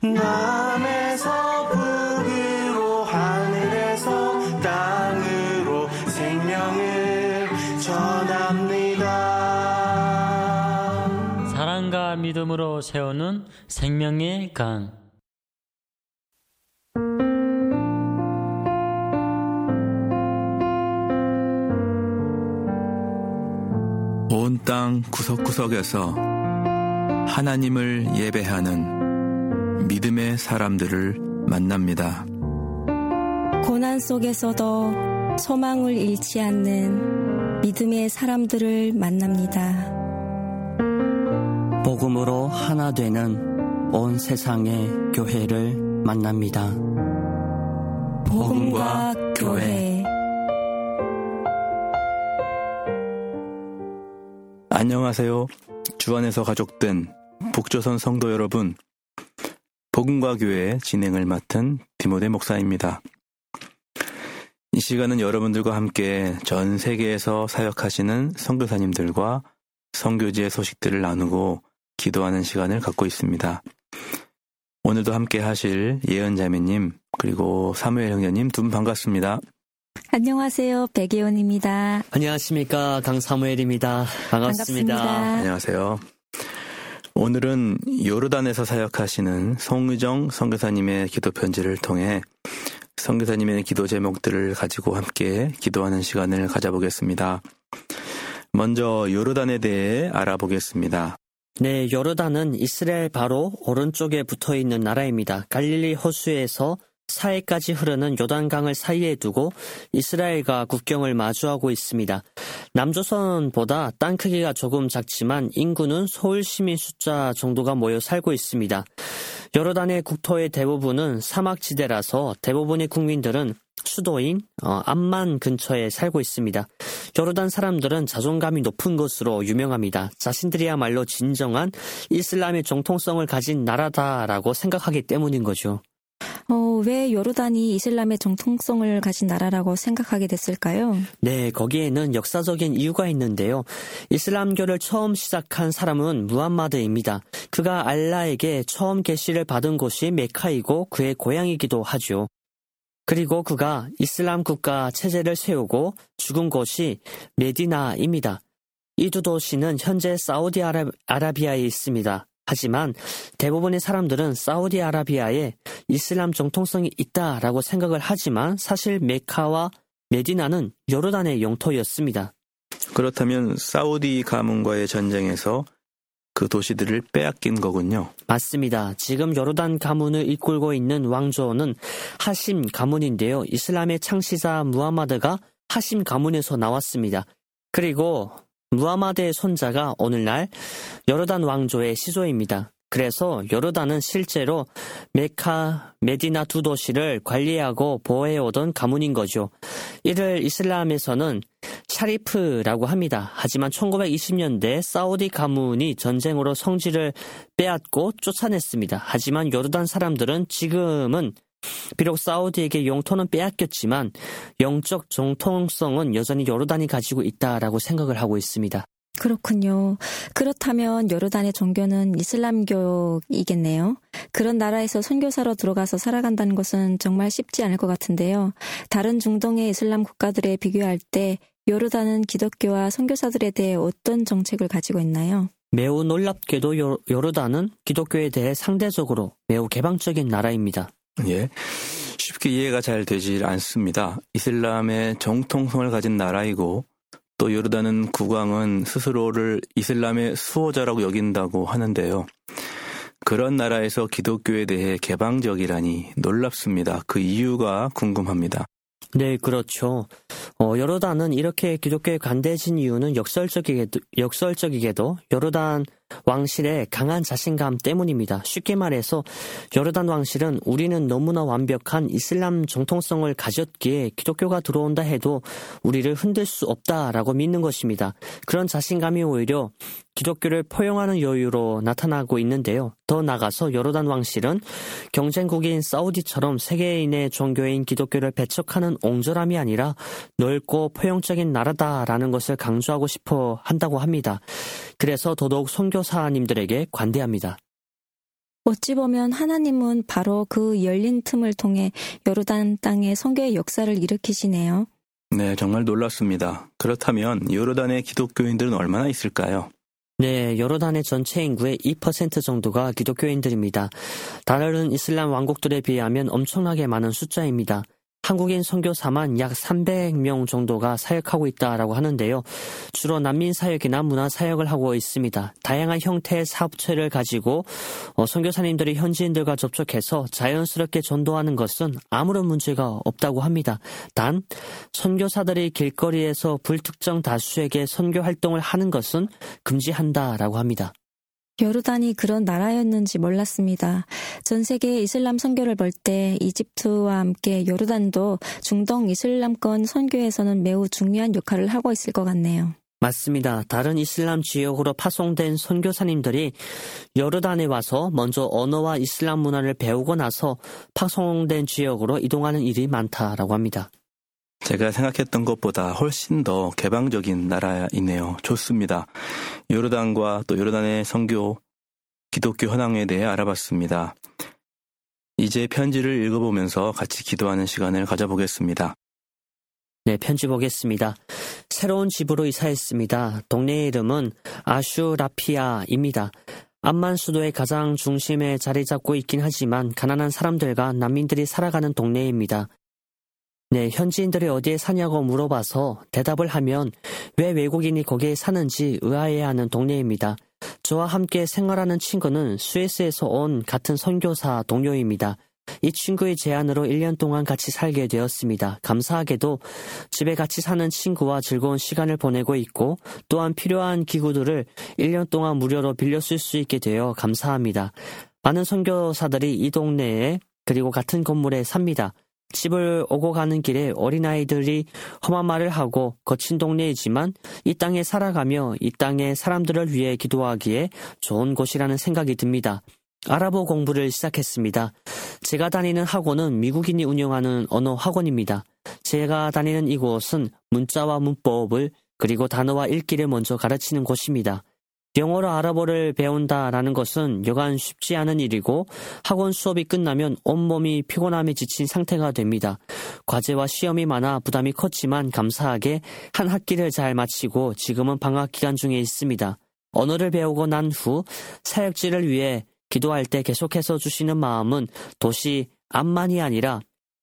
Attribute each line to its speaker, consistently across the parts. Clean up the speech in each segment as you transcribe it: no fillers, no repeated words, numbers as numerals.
Speaker 1: 남에서 북으로 하늘에서 땅으로 생명을 전합니다.
Speaker 2: 사랑과 믿음으로 세우는 생명의 강.
Speaker 3: 온 땅 구석구석에서 하나님을 예배하는 믿음의 사람들을 만납니다.
Speaker 4: 고난 속에서도 소망을 잃지 않는 믿음의 사람들을 만납니다.
Speaker 5: 복음으로 하나 되는 온 세상의 교회를 만납니다.
Speaker 4: 복음과 교회.
Speaker 3: 안녕하세요. 주 안에서 가족된 북조선 성도 여러분, 복음과 교회 진행을 맡은 디모데 목사입니다. 이 시간은 여러분들과 함께 전 세계에서 사역하시는 선교사님들과 선교지의 소식들을 나누고 기도하는 시간을 갖고 있습니다. 오늘도 함께 하실 예은자매님 그리고 사무엘 형제님 두 분 반갑습니다.
Speaker 4: 안녕하세요. 백예원입니다.
Speaker 5: 안녕하십니까. 강사무엘입니다. 반갑습니다.
Speaker 3: 안녕하세요. 오늘은 요르단에서 사역하시는 송의정 선교사님의 기도 편지를 통해 선교사님의 기도 제목들을 가지고 함께 기도하는 시간을 가져보겠습니다. 먼저 요르단에 대해 알아보겠습니다.
Speaker 5: 네, 요르단은 이스라엘 바로 오른쪽에 붙어있는 나라입니다. 갈릴리 호수에서 사해까지 흐르는 요단강을 사이에 두고 이스라엘과 국경을 마주하고 있습니다. 남조선보다 땅 크기가 조금 작지만 인구는 서울 시민 숫자 정도가 모여 살고 있습니다. 요르단의 국토의 대부분은 사막지대라서 대부분의 국민들은 수도인 암만 근처에 살고 있습니다. 요르단 사람들은 자존감이 높은 것으로 유명합니다. 자신들이야말로 진정한 이슬람의 정통성을 가진 나라다라고 생각하기 때문인 거죠.
Speaker 4: 왜 요르단이 이슬람의 정통성을 가진 나라라고 생각하게 됐을까요?
Speaker 5: 네, 거기에는 역사적인 이유가 있는데요. 이슬람교를 처음 시작한 사람은 무함마드입니다. 그가 알라에게 처음 계시를 받은 곳이 메카이고 그의 고향이기도 하죠. 그리고 그가 이슬람 국가 체제를 세우고 죽은 곳이 메디나입니다. 이 두 도시는 현재 사우디아라비아에 있습니다. 하지만 대부분의 사람들은 사우디아라비아에 이슬람 정통성이 있다라고 생각을 하지만 사실 메카와 메디나는 요르단의 영토였습니다.
Speaker 3: 그렇다면 사우디 가문과의 전쟁에서 그 도시들을 빼앗긴 거군요.
Speaker 5: 맞습니다. 지금 요르단 가문을 이끌고 있는 왕조는 하심 가문인데요. 이슬람의 창시자 무함마드가 하심 가문에서 나왔습니다. 그리고 무함마드의 손자가 오늘날 요르단 왕조의 시조입니다. 그래서 요르단은 실제로 메카, 메디나 두 도시를 관리하고 보호해오던 가문인 거죠. 이를 이슬람에서는 샤리프라고 합니다. 하지만 1920년대 사우디 가문이 전쟁으로 성지를 빼앗고 쫓아냈습니다. 하지만 요르단 사람들은 지금은 비록 사우디에게 영토는 빼앗겼지만 영적 정통성은 여전히 요르단이 가지고 있다라고 생각을 하고 있습니다.
Speaker 4: 그렇군요. 그렇다면 요르단의 종교는 이슬람교이겠네요. 그런 나라에서 선교사로 들어가서 살아간다는 것은 정말 쉽지 않을 것 같은데요. 다른 중동의 이슬람 국가들에 비교할 때 요르단은 기독교와 선교사들에 대해 어떤 정책을 가지고 있나요?
Speaker 5: 매우 놀랍게도 요르단은 기독교에 대해 상대적으로 매우 개방적인 나라입니다.
Speaker 3: 예, 쉽게 이해가 잘 되질 않습니다. 이슬람의 정통성을 가진 나라이고 또 요르단은 국왕은 스스로를 이슬람의 수호자라고 여긴다고 하는데요. 그런 나라에서 기독교에 대해 개방적이라니 놀랍습니다. 그 이유가 궁금합니다.
Speaker 5: 네, 그렇죠. 요르단은 이렇게 기독교에 관대해진 이유는 역설적이게도 요르단 왕실의 강한 자신감 때문입니다. 쉽게 말해서 요르단 왕실은 우리는 너무나 완벽한 이슬람 정통성을 가졌기에 기독교가 들어온다 해도 우리를 흔들 수 없다라고 믿는 것입니다. 그런 자신감이 오히려 기독교를 포용하는 여유로 나타나고 있는데요. 더 나아가서 요르단 왕실은 경쟁국인 사우디처럼 세계인의 종교인 기독교를 배척하는 옹졸함이 아니라 넓고 포용적인 나라다라는 것을 강조하고 싶어 한다고 합니다. 그래서 더더욱 선교사님들에게 관대합니다.
Speaker 4: 어찌 보면 하나님은 바로 그 열린 틈을 통해 요르단 땅에 선교의 역사를 일으키시네요.
Speaker 3: 네, 정말 놀랍습니다. 그렇다면 요르단의 기독교인들은 얼마나 있을까요?
Speaker 5: 네, 요르단의 전체 인구의 2% 정도가 기독교인들입니다. 다른 이슬람 왕국들에 비하면 엄청나게 많은 숫자입니다. 한국인 선교사만 약 300명 정도가 사역하고 있다라고 하는데요. 주로 난민 사역이나 문화 사역을 하고 있습니다. 다양한 형태의 사업체를 가지고 선교사님들이 현지인들과 접촉해서 자연스럽게 전도하는 것은 아무런 문제가 없다고 합니다. 단 선교사들이 길거리에서 불특정 다수에게 선교 활동을 하는 것은 금지한다라고 합니다.
Speaker 4: 요르단이 그런 나라였는지 몰랐습니다. 전 세계 이슬람 선교를 볼 때 이집트와 함께 요르단도 중동 이슬람권 선교에서는 매우 중요한 역할을 하고 있을 것 같네요.
Speaker 5: 맞습니다. 다른 이슬람 지역으로 파송된 선교사님들이 요르단에 와서 먼저 언어와 이슬람 문화를 배우고 나서 파송된 지역으로 이동하는 일이 많다라고 합니다.
Speaker 3: 제가 생각했던 것보다 훨씬 더 개방적인 나라이네요. 좋습니다. 요르단과 또 요르단의 선교, 기독교 현황에 대해 알아봤습니다. 이제 편지를 읽어보면서 같이 기도하는 시간을 가져보겠습니다.
Speaker 5: 네, 편지 보겠습니다. 새로운 집으로 이사했습니다. 동네 이름은 아슈라피아입니다. 암만 수도의 가장 중심에 자리 잡고 있긴 하지만 가난한 사람들과 난민들이 살아가는 동네입니다. 네, 현지인들이 어디에 사냐고 물어봐서 대답을 하면 왜 외국인이 거기에 사는지 의아해하는 동네입니다. 저와 함께 생활하는 친구는 스위스에서 온 같은 선교사 동료입니다. 이 친구의 제안으로 1년 동안 같이 살게 되었습니다. 감사하게도 집에 같이 사는 친구와 즐거운 시간을 보내고 있고 또한 필요한 기구들을 1년 동안 무료로 빌려 쓸 수 있게 되어 감사합니다. 많은 선교사들이 이 동네에 그리고 같은 건물에 삽니다. 집을 오고 가는 길에 어린아이들이 험한 말을 하고 거친 동네이지만 이 땅에 살아가며 이 땅의 사람들을 위해 기도하기에 좋은 곳이라는 생각이 듭니다. 아랍어 공부를 시작했습니다. 제가 다니는 학원은 미국인이 운영하는 언어 학원입니다. 제가 다니는 이곳은 문자와 문법을 그리고 단어와 읽기를 먼저 가르치는 곳입니다. 영어로 아랍어를 배운다라는 것은 여간 쉽지 않은 일이고 학원 수업이 끝나면 온몸이 피곤함에 지친 상태가 됩니다. 과제와 시험이 많아 부담이 컸지만 감사하게 한 학기를 잘 마치고 지금은 방학 기간 중에 있습니다. 언어를 배우고 난 후 사역지를 위해 기도할 때 계속해서 주시는 마음은 도시 암만이 아니라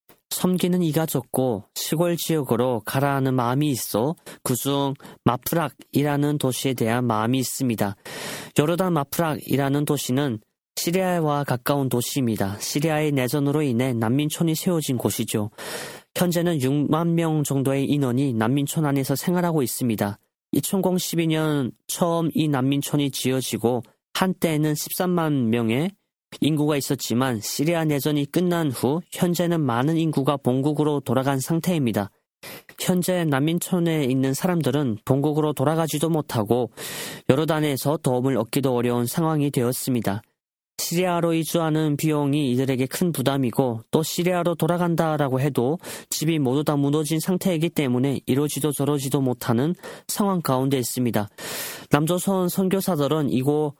Speaker 5: 섬기는 이가 적고 시골 지역으로 가라하는 마음이 있어 그중 마프락이라는 도시에 대한 마음이 있습니다. 요르단 마프락이라는 도시는 시리아와 가까운 도시입니다. 시리아의 내전으로 인해 난민촌이 세워진 곳이죠. 현재는 6만 명 정도의 인원이 난민촌 안에서 생활하고 있습니다. 2012년 처음 이 난민촌이 지어지고 한때에는 13만 명의 인구가 있었지만 시리아 내전이 끝난 후 현재는 많은 인구가 본국으로 돌아간 상태입니다. 현재 난민촌에 있는 사람들은 본국으로 돌아가지도 못하고 요르단에서 도움을 얻기도 어려운 상황이 되었습니다. 시리아로 이주하는 비용이 이들에게 큰 부담이고 또 시리아로 돌아간다라고 해도 집이 모두 다 무너진 상태이기 때문에 이러지도 저러지도 못하는 상황 가운데 있습니다. 남조선 선교사들은 이곳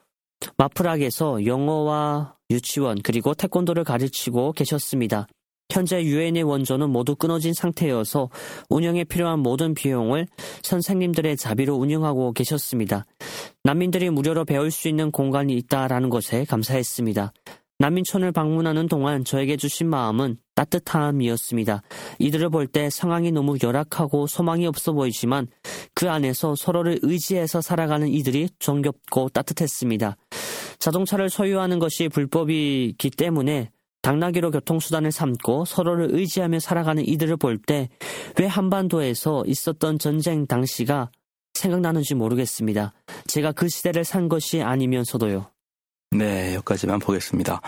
Speaker 5: 마프락에서 영어와 유치원 그리고 태권도를 가르치고 계셨습니다. 현재 유엔의 원조는 모두 끊어진 상태여서 운영에 필요한 모든 비용을 선생님들의 자비로 운영하고 계셨습니다. 난민들이 무료로 배울 수 있는 공간이 있다라는 것에 감사했습니다. 난민촌을 방문하는 동안 저에게 주신 마음은 따뜻함이었습니다. 이들을 볼 때 상황이 너무 열악하고 소망이 없어 보이지만 그 안에서 서로를 의지해서 살아가는 이들이 정겹고 따뜻했습니다. 자동차를 소유하는 것이 불법이기 때문에 당나귀로 교통수단을 삼고 서로를 의지하며 살아가는 이들을 볼 때 왜 한반도에서 있었던 전쟁 당시가 생각나는지 모르겠습니다. 제가 그 시대를 산 것이 아니면서도요.
Speaker 3: 네, 여기까지만 보겠습니다.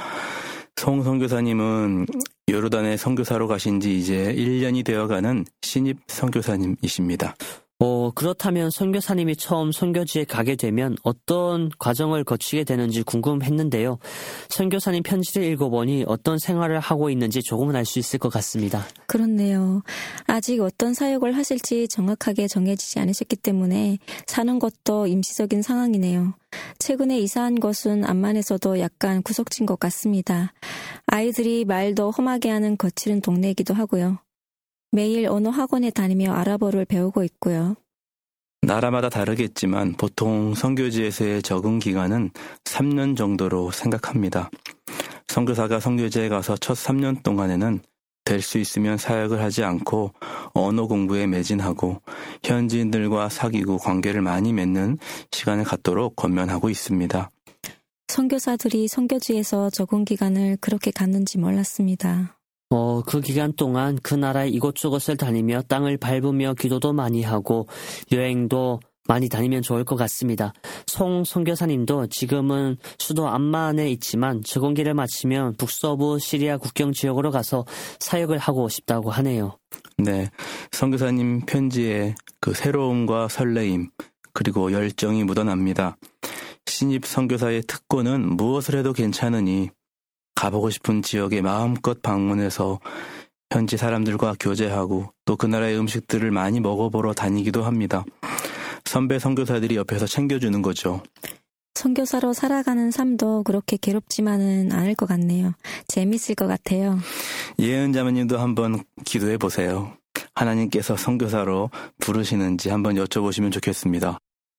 Speaker 3: 송 선교사님은 요르단에 선교사로 가신 지 이제 1년이 되어가는 신입 선교사님이십니다.
Speaker 5: 그렇다면 선교사님이 처음 선교지에 가게 되면 어떤 과정을 거치게 되는지 궁금했는데요. 선교사님 편지를 읽어보니 어떤 생활을 하고 있는지 조금은 알 수 있을 것 같습니다.
Speaker 4: 그렇네요. 아직 어떤 사역을 하실지 정확하게 정해지지 않으셨기 때문에 사는 것도 임시적인 상황이네요. 최근에 이사한 곳은 암만에서도 약간 구석진 것 같습니다. 아이들이 말도 험하게 하는 거칠은 동네이기도 하고요. 매일 언어 학원에 다니며 아랍어를 배우고 있고요.
Speaker 3: 나라마다 다르겠지만 보통 선교지에서의 적응 기간은 3년 정도로 생각합니다. 선교사가 선교지에 가서 첫 3년 동안에는 될 수 있으면 사역을 하지 않고 언어 공부에 매진하고 현지인들과 사귀고 관계를 많이 맺는 시간을 갖도록 권면하고 있습니다.
Speaker 4: 선교사들이 선교지에서 적응 기간을 그렇게 갖는지 몰랐습니다.
Speaker 5: 그 기간 동안 그 나라의 이곳저곳을 다니며 땅을 밟으며 기도도 많이 하고 여행도 많이 다니면 좋을 것 같습니다. 송 선교사님도 지금은 수도 암만에 있지만 적응기를 마치면 북서부 시리아 국경 지역으로 가서 사역을 하고 싶다고 하네요.
Speaker 3: 네, 선교사님 편지에 그 새로움과 설레임 그리고 열정이 묻어납니다. 신입 선교사의 특권은 무엇을 해도 괜찮으니 가보고 싶은 지역에 마음껏 방문해서 현지 사람들과 교제하고 또 그 나라의 음식들을 많이 먹어보러 다니기도 합니다. 선배 선교사들이 옆에서 챙겨주는 거죠.
Speaker 4: 선교사로 살아가는 삶도 그렇게 괴롭지만은 않을 것 같네요. 재밌을 것 같아요.
Speaker 3: 예은 자매님도 한번 기도해 보세요. 하나님께서 선교사로 부르시는지 한번 여쭤보시면 좋겠습니다.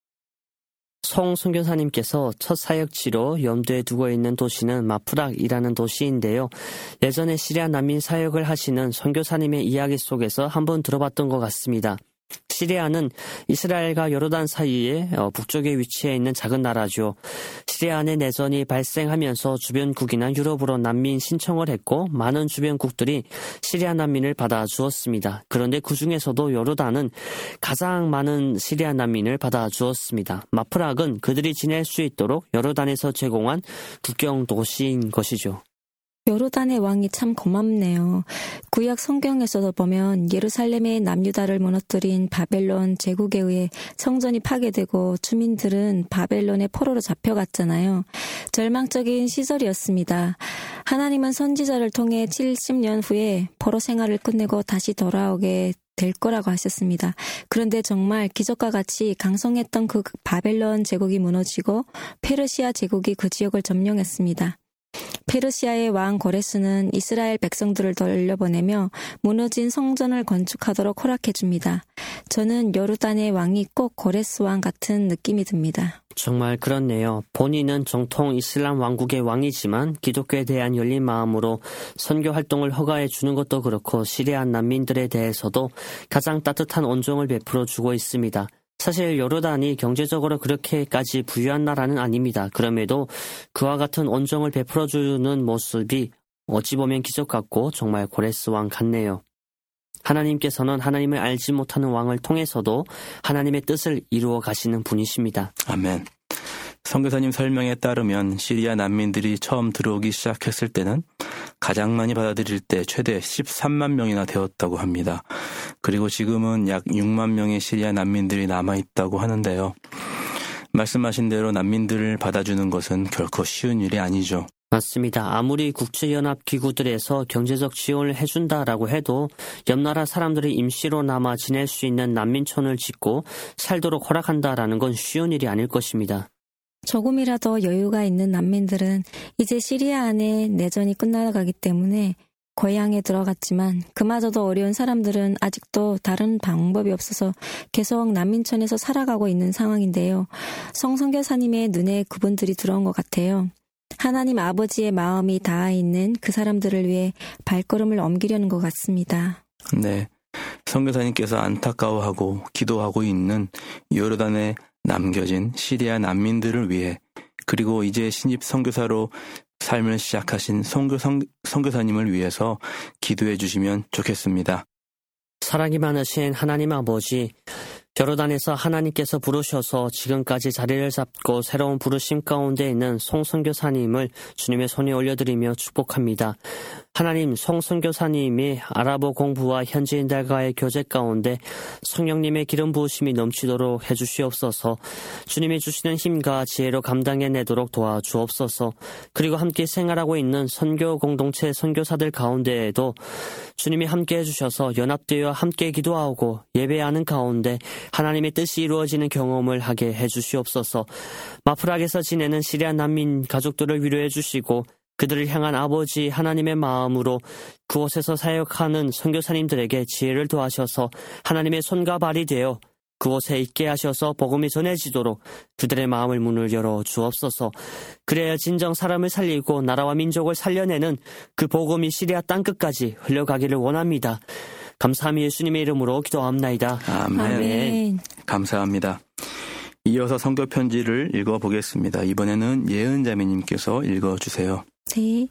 Speaker 5: 송 선교사님께서 첫 사역지로 염두에 두고 있는 도시는 마프락이라는 도시인데요. 예전에 시리아 난민 사역을 하시는 선교사님의 이야기 속에서 한번 들어봤던 것 같습니다. 시리아는 이스라엘과 요르단 사이에 북쪽에 위치해 있는 작은 나라죠. 시리아 내 내전이 발생하면서 주변국이나 유럽으로 난민 신청을 했고 많은 주변국들이 시리아 난민을 받아주었습니다. 그런데 그 중에서도 요르단은 가장 많은 시리아 난민을 받아주었습니다. 마프락은 그들이 지낼 수 있도록 요르단에서 제공한 국경 도시인 것이죠.
Speaker 4: 요르단의 왕이 참 고맙네요. 구약 성경에서도 보면 예루살렘의 남유다를 무너뜨린 바벨론 제국에 의해 성전이 파괴되고 주민들은 바벨론의 포로로 잡혀갔잖아요. 절망적인 시절이었습니다. 하나님은 선지자를 통해 70년 후에 포로 생활을 끝내고 다시 돌아오게 될 거라고 하셨습니다. 그런데 정말 기적과 같이 강성했던 그 바벨론 제국이 무너지고 페르시아 제국이 그 지역을 점령했습니다. 페르시아의 왕 고레스는 이스라엘 백성들을 돌려보내며 무너진 성전을 건축하도록 허락해줍니다. 저는 요르단의 왕이 꼭 고레스 왕 같은 느낌이 듭니다.
Speaker 5: 정말 그렇네요. 본인은 정통 이슬람 왕국의 왕이지만 기독교에 대한 열린 마음으로 선교 활동을 허가해 주는 것도 그렇고 시리아 난민들에 대해서도 가장 따뜻한 온정을 베풀어 주고 있습니다. 사실 요르단이 경제적으로 그렇게까지 부유한 나라는 아닙니다. 그럼에도 그와 같은 온정을 베풀어주는 모습이 어찌 보면 기적 같고 정말 고레스 왕 같네요. 하나님께서는 하나님을 알지 못하는 왕을 통해서도 하나님의 뜻을 이루어 가시는 분이십니다.
Speaker 3: 아멘. 선교사님 설명에 따르면 시리아 난민들이 처음 들어오기 시작했을 때는 가장 많이 받아들일 때 최대 13만 명이나 되었다고 합니다. 그리고 지금은 약 6만 명의 시리아 난민들이 남아있다고 하는데요. 말씀하신 대로 난민들을 받아주는 것은 결코 쉬운 일이 아니죠.
Speaker 5: 맞습니다. 아무리 국제연합기구들에서 경제적 지원을 해준다라고 해도 옆나라 사람들이 임시로 남아 지낼 수 있는 난민촌을 짓고 살도록 허락한다라는 건 쉬운 일이 아닐 것입니다.
Speaker 4: 조금이라도 여유가 있는 난민들은 이제 시리아 안에 내전이 끝나가기 때문에 고향에 들어갔지만 그마저도 어려운 사람들은 아직도 다른 방법이 없어서 계속 난민촌에서 살아가고 있는 상황인데요. 성선교사님의 눈에 그분들이 들어온 것 같아요. 하나님 아버지의 마음이 닿아 있는 그 사람들을 위해 발걸음을 옮기려는 것 같습니다.
Speaker 3: 네, 선교사님께서 안타까워하고 기도하고 있는 요르단에 남겨진 시리아 난민들을 위해 그리고 이제 신입 선교사로 삶을 시작하신 선교사님을 위해서 기도해 주시면 좋겠습니다.
Speaker 5: 사랑이 많으신 하나님 아버지, 요르단에서 하나님께서 부르셔서 지금까지 자리를 잡고 새로운 부르심 가운데 있는 송 선교사님을 주님의 손에 올려드리며 축복합니다. 하나님, 송 선교사님이 아랍어 공부와 현지인들과의 교제 가운데 성령님의 기름 부으심이 넘치도록 해주시옵소서. 주님이 주시는 힘과 지혜로 감당해내도록 도와주옵소서. 그리고 함께 생활하고 있는 선교 공동체 선교사들 가운데에도 주님이 함께 해주셔서 연합되어 함께 기도하고 예배하는 가운데 하나님의 뜻이 이루어지는 경험을 하게 해주시옵소서. 마프락에서 지내는 시리아 난민 가족들을 위로해 주시고 그들을 향한 아버지 하나님의 마음으로 그곳에서 사역하는 선교사님들에게 지혜를 더하셔서 하나님의 손과 발이 되어 그곳에 있게 하셔서 복음이 전해지도록 그들의 마음을 문을 열어 주옵소서. 그래야 진정 사람을 살리고 나라와 민족을 살려내는 그 복음이 시리아 땅끝까지 흘러가기를 원합니다. 감사함이 예수님의 이름으로 기도합나이다.
Speaker 3: 아멘. 감사합니다. 이어서 성교 편지를 읽어보겠습니다. 이번에는 예은자매님께서 읽어주세요.
Speaker 4: 네.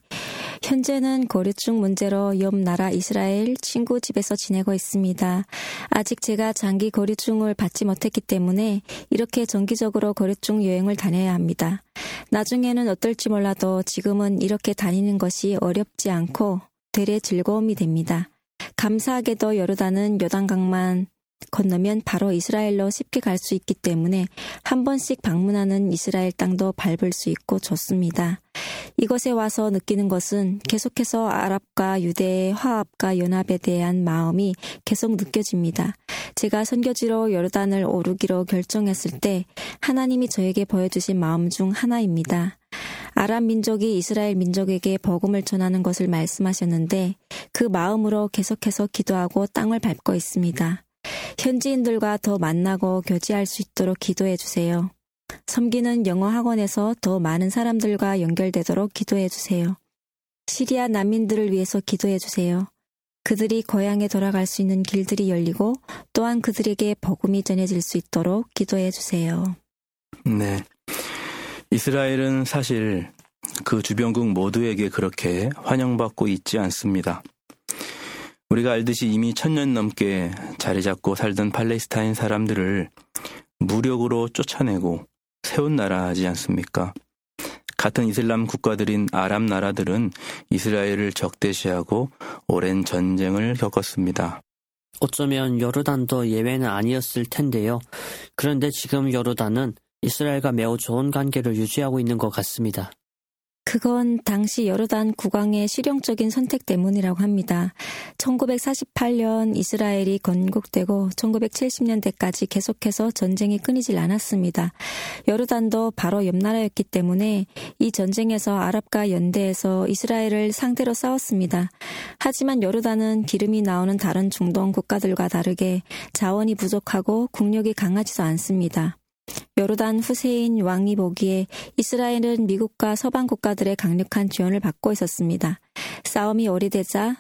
Speaker 4: 현재는 고립중 문제로 옆 나라 이스라엘 친구 집에서 지내고 있습니다. 아직 제가 장기 고립중을 받지 못했기 때문에 이렇게 정기적으로 고립중 여행을 다녀야 합니다. 나중에는 어떨지 몰라도 지금은 이렇게 다니는 것이 어렵지 않고 되레 즐거움이 됩니다. 감사하게도 요르단은 요단강만 건너면 바로 이스라엘로 쉽게 갈 수 있기 때문에 한 번씩 방문하는 이스라엘 땅도 밟을 수 있고 좋습니다. 이곳에 와서 느끼는 것은 계속해서 아랍과 유대의 화합과 연합에 대한 마음이 계속 느껴집니다. 제가 선교지로 요르단을 오르기로 결정했을 때 하나님이 저에게 보여주신 마음 중 하나입니다. 아랍 민족이 이스라엘 민족에게 복음을 전하는 것을 말씀하셨는데 그 마음으로 계속해서 기도하고 땅을 밟고 있습니다. 현지인들과 더 만나고 교제할 수 있도록 기도해 주세요. 섬기는 영어 학원에서 더 많은 사람들과 연결되도록 기도해 주세요. 시리아 난민들을 위해서 기도해 주세요. 그들이 고향에 돌아갈 수 있는 길들이 열리고 또한 그들에게 복음이 전해질 수 있도록 기도해 주세요.
Speaker 3: 네. 이스라엘은 사실 그 주변국 모두에게 그렇게 환영받고 있지 않습니다. 우리가 알듯이 이미 1000년 넘게 자리 잡고 살던 팔레스타인 사람들을 무력으로 쫓아내고 세운 나라지 않습니까? 같은 이슬람 국가들인 아랍 나라들은 이스라엘을 적대시하고 오랜 전쟁을 겪었습니다.
Speaker 5: 어쩌면 요르단도 예외는 아니었을 텐데요. 그런데 지금 요르단은 이스라엘과 매우 좋은 관계를 유지하고 있는 것 같습니다.
Speaker 4: 그건 당시 요르단 국왕의 실용적인 선택 때문이라고 합니다. 1948년 이스라엘이 건국되고 1970년대까지 계속해서 전쟁이 끊이질 않았습니다. 요르단도 바로 옆 나라였기 때문에 이 전쟁에서 아랍과 연대해서 이스라엘을 상대로 싸웠습니다. 하지만 요르단은 기름이 나오는 다른 중동 국가들과 다르게 자원이 부족하고 국력이 강하지도 않습니다. 요르단 후세인 왕이 보기에 이스라엘은 미국과 서방 국가들의 강력한 지원을 받고 있었습니다. 싸움이 오래되자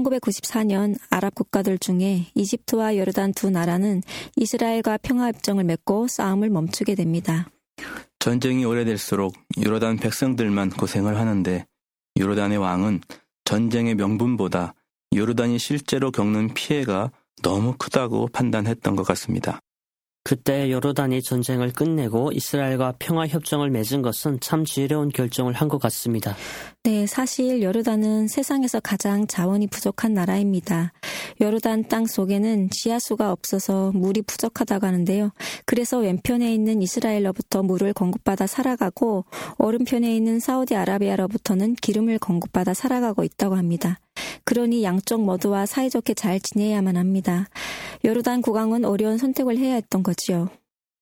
Speaker 4: 1994년 아랍 국가들 중에 이집트와 요르단 두 나라는 이스라엘과 평화협정을 맺고 싸움을 멈추게 됩니다.
Speaker 3: 전쟁이 오래될수록 요르단 백성들만 고생을 하는데 요르단의 왕은 전쟁의 명분보다 요르단이 실제로 겪는 피해가 너무 크다고 판단했던 것 같습니다.
Speaker 5: 그때 요르단이 전쟁을 끝내고 이스라엘과 평화협정을 맺은 것은 참 지혜로운 결정을 한 것 같습니다.
Speaker 4: 네, 사실 요르단은 세상에서 가장 자원이 부족한 나라입니다. 요르단 땅 속에는 지하수가 없어서 물이 부족하다고 하는데요. 그래서 왼편에 있는 이스라엘로부터 물을 공급받아 살아가고 오른편에 있는 사우디아라비아로부터는 기름을 공급받아 살아가고 있다고 합니다. 그러니 양쪽 모두와 사이좋게 잘 지내야만 합니다. 요르단 국왕은 어려운 선택을 해야 했던 거지요.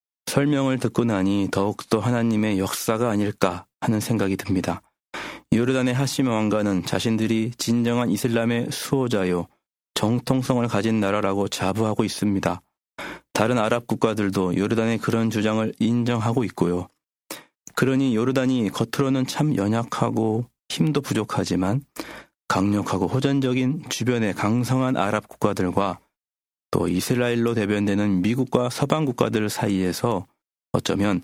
Speaker 3: 설명을 듣고 나니 더욱더 하나님의 역사가 아닐까 하는 생각이 듭니다. 요르단의 하심 왕가는 자신들이 진정한 이슬람의 수호자요, 정통성을 가진 나라라고 자부하고 있습니다. 다른 아랍 국가들도 요르단의 그런 주장을 인정하고 있고요. 그러니 요르단이 겉으로는 참 연약하고 힘도 부족하지만 강력하고 호전적인 주변의 강성한 아랍 국가들과 또 이스라엘로 대변되는 미국과 서방 국가들 사이에서 어쩌면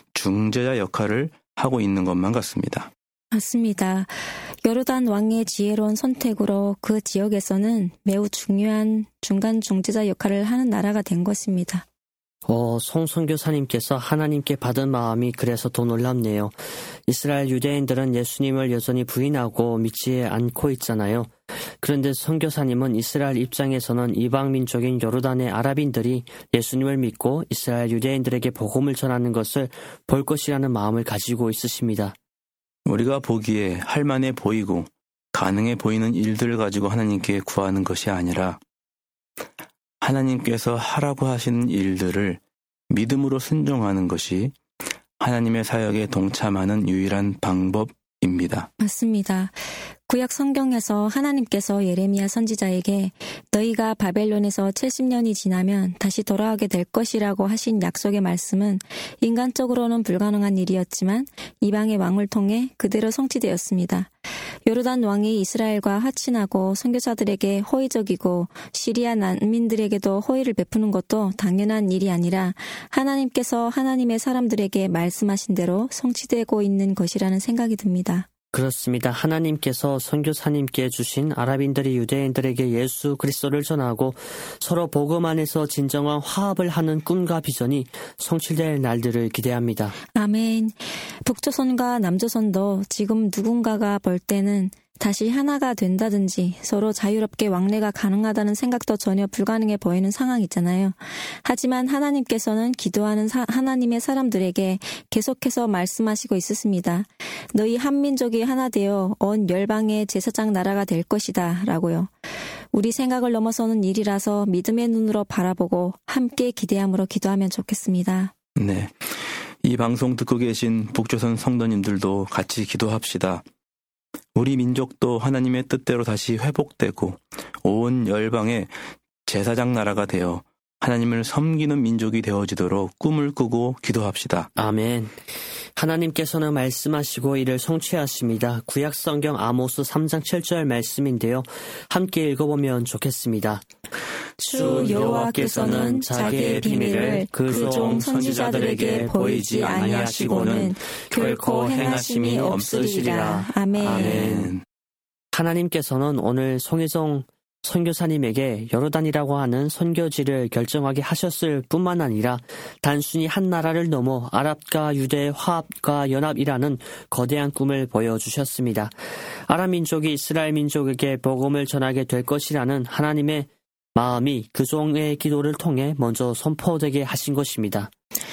Speaker 3: 중재자 역할을 하고 있는 것만 같습니다.
Speaker 4: 맞습니다. 요르단 왕의 지혜로운 선택으로 그 지역에서는 매우 중요한 중간 중재자 역할을 하는 나라가 된 것입니다.
Speaker 5: 송 선교사님께서 하나님께 받은 마음이 그래서 더 놀랍네요. 이스라엘 유대인들은 예수님을 여전히 부인하고 믿지 않고 있잖아요. 그런데 선교사님은 이스라엘 입장에서는 이방 민족인 요르단의 아랍인들이 예수님을 믿고 이스라엘 유대인들에게 복음을 전하는 것을 볼 것이라는 마음을 가지고 있으십니다.
Speaker 3: 우리가 보기에 할만해 보이고 가능해 보이는 일들을 가지고 하나님께 구하는 것이 아니라 하나님께서 하라고 하시는 일들을 믿음으로 순종하는 것이 하나님의 사역에 동참하는 유일한 방법입니다.
Speaker 4: 맞습니다. 구약 성경에서 하나님께서 예레미야 선지자에게 너희가 바벨론에서 70년이 지나면 다시 돌아오게 될 것이라고 하신 약속의 말씀은 인간적으로는 불가능한 일이었지만 이방의 왕을 통해 그대로 성취되었습니다. 요르단 왕이 이스라엘과 화친하고 선교사들에게 호의적이고 시리아 난민들에게도 호의를 베푸는 것도 당연한 일이 아니라 하나님께서 하나님의 사람들에게 말씀하신 대로 성취되고 있는 것이라는 생각이 듭니다.
Speaker 5: 그렇습니다. 하나님께서 선교사님께 주신 아랍인들이 유대인들에게 예수 그리스도를 전하고 서로 복음 안에서 진정한 화합을 하는 꿈과 비전이 성취될 날들을 기대합니다.
Speaker 4: 아멘. 북조선과 남조선도 지금 누군가가 볼 때는 다시 하나가 된다든지 서로 자유롭게 왕래가 가능하다는 생각도 전혀 불가능해 보이는 상황이 있잖아요. 하지만 하나님께서는 기도하는 하나님의 사람들에게 계속해서 말씀하시고 있었습니다. 너희 한 민족이 하나 되어 온 열방의 제사장 나라가 될 것이다 라고요. 우리 생각을 넘어서는 일이라서 믿음의 눈으로 바라보고 함께 기대함으로 기도하면 좋겠습니다.
Speaker 3: 네, 이 방송 듣고 계신 북조선 성도님들도 같이 기도합시다. 우리 민족도 하나님의 뜻대로 다시 회복되고 온 열방의 제사장 나라가 되어 하나님을 섬기는 민족이 되어지도록 꿈을 꾸고 기도합시다.
Speaker 5: 아멘. 하나님께서는 말씀하시고 이를 성취하십니다. 구약 성경 아모스 3장 7절 말씀인데요. 함께 읽어보면 좋겠습니다.
Speaker 4: 주 여호와께서는 자기의 비밀을 그 종 선지자들에게 보이지 아니하시고는 결코 행하심이 없으리라. 아멘.
Speaker 3: 아멘.
Speaker 5: 하나님께서는 오늘 송혜성 선교사님에게 요르단이라고 하는 선교지를 결정하게 하셨을 뿐만 아니라 단순히 한 나라를 넘어 아랍과 유대의 화합과 연합이라는 거대한 꿈을 보여주셨습니다. 아랍 민족이 이스라엘 민족에게 복음을 전하게 될 것이라는 하나님의 마음이 그 종의 기도를 통해 먼저 선포되게 하신 것입니다.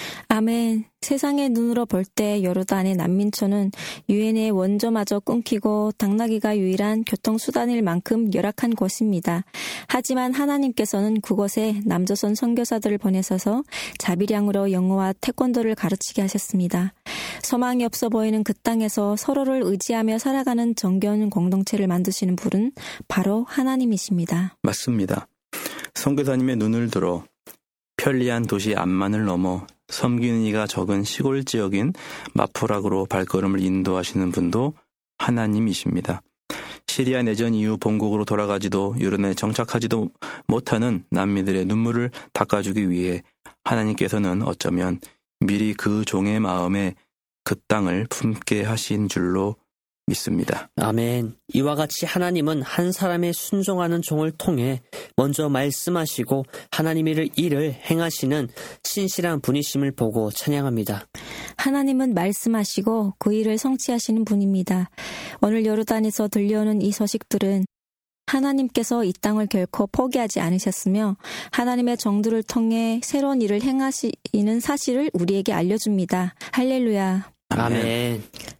Speaker 4: 아멘. 세상의 눈으로 볼 때 요르단의 난민촌은 유엔의 원조마저 끊기고 당나귀가 유일한 교통수단일 만큼 열악한 곳입니다. 하지만 하나님께서는 그곳에 남조선 선교사들을 보내셔서 자비량으로 영어와 태권도를 가르치게 하셨습니다. 소망이 없어 보이는 그 땅에서 서로를 의지하며 살아가는 정겨운 공동체를 만드시는 분은 바로 하나님이십니다.
Speaker 3: 맞습니다. 선교사님의 눈을 들어 편리한 도시 암만을 넘어 섬기는 이가 적은 시골 지역인 마포락으로 발걸음을 인도하시는 분도 하나님이십니다. 시리아 내전 이후 본국으로 돌아가지도 요르단에 정착하지도 못하는 난민들의 눈물을 닦아주기 위해 하나님께서는 어쩌면 미리 그 종의 마음에 그 땅을 품게 하신 줄로 믿습니다.
Speaker 5: 아멘. 이와 같이 하나님은 한 사람의 순종하는 종을 통해 먼저 말씀하시고 하나님의 일을 행하시는 신실한 분이심을 보고 찬양합니다.
Speaker 4: 하나님은 말씀하시고 그 일을 성취하시는 분입니다. 오늘 요르단에서 들려오는 이 소식들은 하나님께서 이 땅을 결코 포기하지 않으셨으며 하나님의 정도를 통해 새로운 일을 행하시는 사실을 우리에게 알려줍니다. 할렐루야.
Speaker 5: 아멘.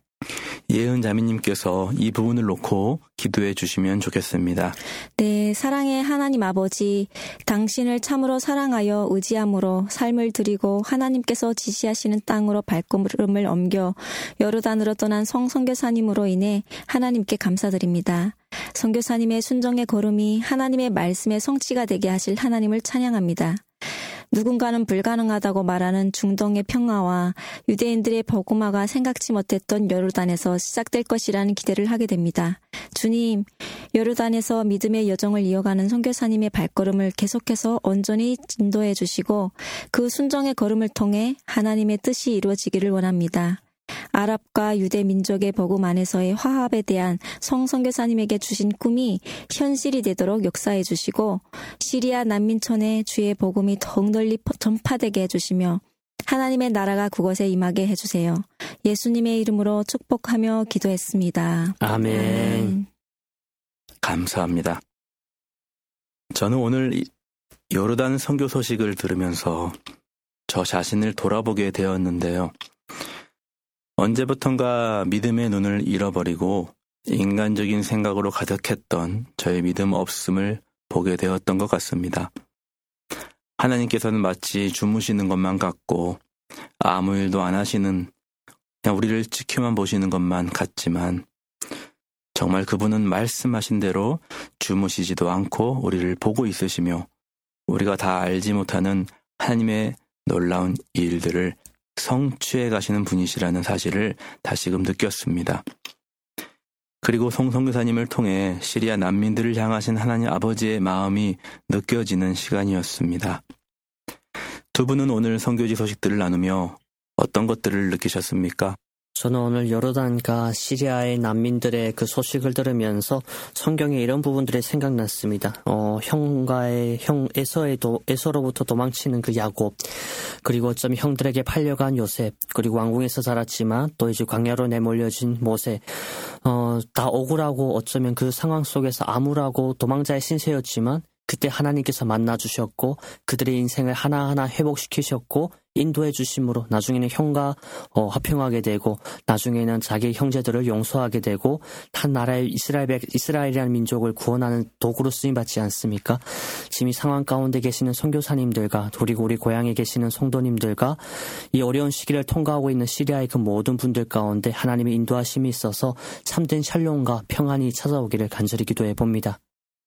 Speaker 3: 예은 자매님께서 이 부분을 놓고 기도해 주시면 좋겠습니다.
Speaker 4: 네, 사랑의 하나님 아버지, 당신을 참으로 사랑하여 의지함으로 삶을 드리고 하나님께서 지시하시는 땅으로 발걸음을 옮겨 요르단으로 떠난 선교사님으로 인해 하나님께 감사드립니다. 선교사님의 순종의 걸음이 하나님의 말씀의 성취가 되게 하실 하나님을 찬양합니다. 누군가는 불가능하다고 말하는 중동의 평화와 유대인들의 복음화가 생각지 못했던 요르단에서 시작될 것이라는 기대를 하게 됩니다. 주님, 요르단에서 믿음의 여정을 이어가는 선교사님의 발걸음을 계속해서 온전히 인도해 주시고 그 순종의 걸음을 통해 하나님의 뜻이 이루어지기를 원합니다. 아랍과 유대 민족의 복음 안에서의 화합에 대한 성선교사님에게 주신 꿈이 현실이 되도록 역사해 주시고 시리아 난민촌에 주의 복음이 더욱 널리 전파되게 해주시며 하나님의 나라가 그곳에 임하게 해주세요. 예수님의 이름으로 축복하며 기도했습니다.
Speaker 5: 아멘.
Speaker 3: 감사합니다. 저는 오늘 요르단 선교 소식을 들으면서 저 자신을 돌아보게 되었는데요. 언제부턴가 믿음의 눈을 잃어버리고 인간적인 생각으로 가득했던 저의 믿음 없음을 보게 되었던 것 같습니다. 하나님께서는 마치 주무시는 것만 같고 아무 일도 안 하시는, 그냥 우리를 지켜만 보시는 것만 같지만 정말 그분은 말씀하신 대로 주무시지도 않고 우리를 보고 있으시며 우리가 다 알지 못하는 하나님의 놀라운 일들을 성취해 가시는 분이시라는 사실을 다시금 느꼈습니다. 그리고 송선교사님을 통해 시리아 난민들을 향하신 하나님 아버지의 마음이 느껴지는 시간이었습니다. 두 분은 오늘 선교지 소식들을 나누며 어떤 것들을 느끼셨습니까?
Speaker 5: 저는 오늘 요르단과 시리아의 난민들의 그 소식을 들으면서 성경에 이런 부분들이 생각났습니다. 형 에서로부터 도망치는 그 야곱, 그리고 어쩌면 형들에게 팔려간 요셉, 그리고 왕궁에서 자랐지만 또 이제 광야로 내몰려진 모세, 다 억울하고 어쩌면 그 상황 속에서 암울하고 도망자의 신세였지만 그때 하나님께서 만나주셨고 그들의 인생을 하나하나 회복시키셨고 인도해 주심으로 나중에는 형과 화평하게 되고 나중에는 자기 형제들을 용서하게 되고 한 나라의 이스라엘이라는 민족을 구원하는 도구로 쓰임받지 않습니까? 지금 이 상황 가운데 계시는 선교사님들과 그리고 우리 고향에 계시는 성도님들과 이 어려운 시기를 통과하고 있는 시리아의 그 모든 분들 가운데 하나님의 인도하심이 있어서 참된 샬롬과 평안이 찾아오기를 간절히 기도해 봅니다.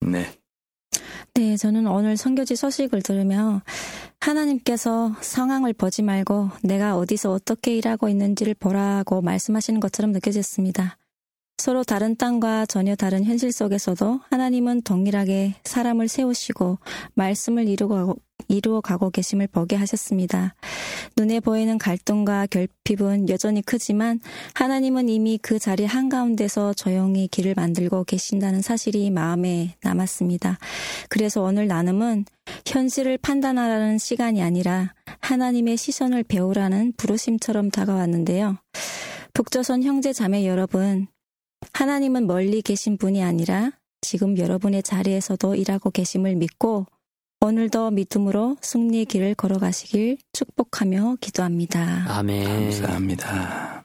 Speaker 4: 네, 저는 오늘 선교지 소식을 들으며 하나님께서 상황을 보지 말고 내가 어디서 어떻게 일하고 있는지를 보라고 말씀하시는 것처럼 느껴졌습니다. 서로 다른 땅과 전혀 다른 현실 속에서도 하나님은 동일하게 사람을 세우시고 말씀을 이루어가고 계심을 보게 하셨습니다. 눈에 보이는 갈등과 결핍은 여전히 크지만 하나님은 이미 그 자리 한가운데서 조용히 길을 만들고 계신다는 사실이 마음에 남았습니다. 그래서 오늘 나눔은 현실을 판단하라는 시간이 아니라 하나님의 시선을 배우라는 부르심처럼 다가왔는데요. 북조선 형제 자매 여러분, 하나님은 멀리 계신 분이 아니라 지금 여러분의 자리에서도 일하고 계심을 믿고 오늘도 믿음으로 승리의 길을 걸어가시길 축복하며 기도합니다.
Speaker 5: 아멘.
Speaker 3: 감사합니다.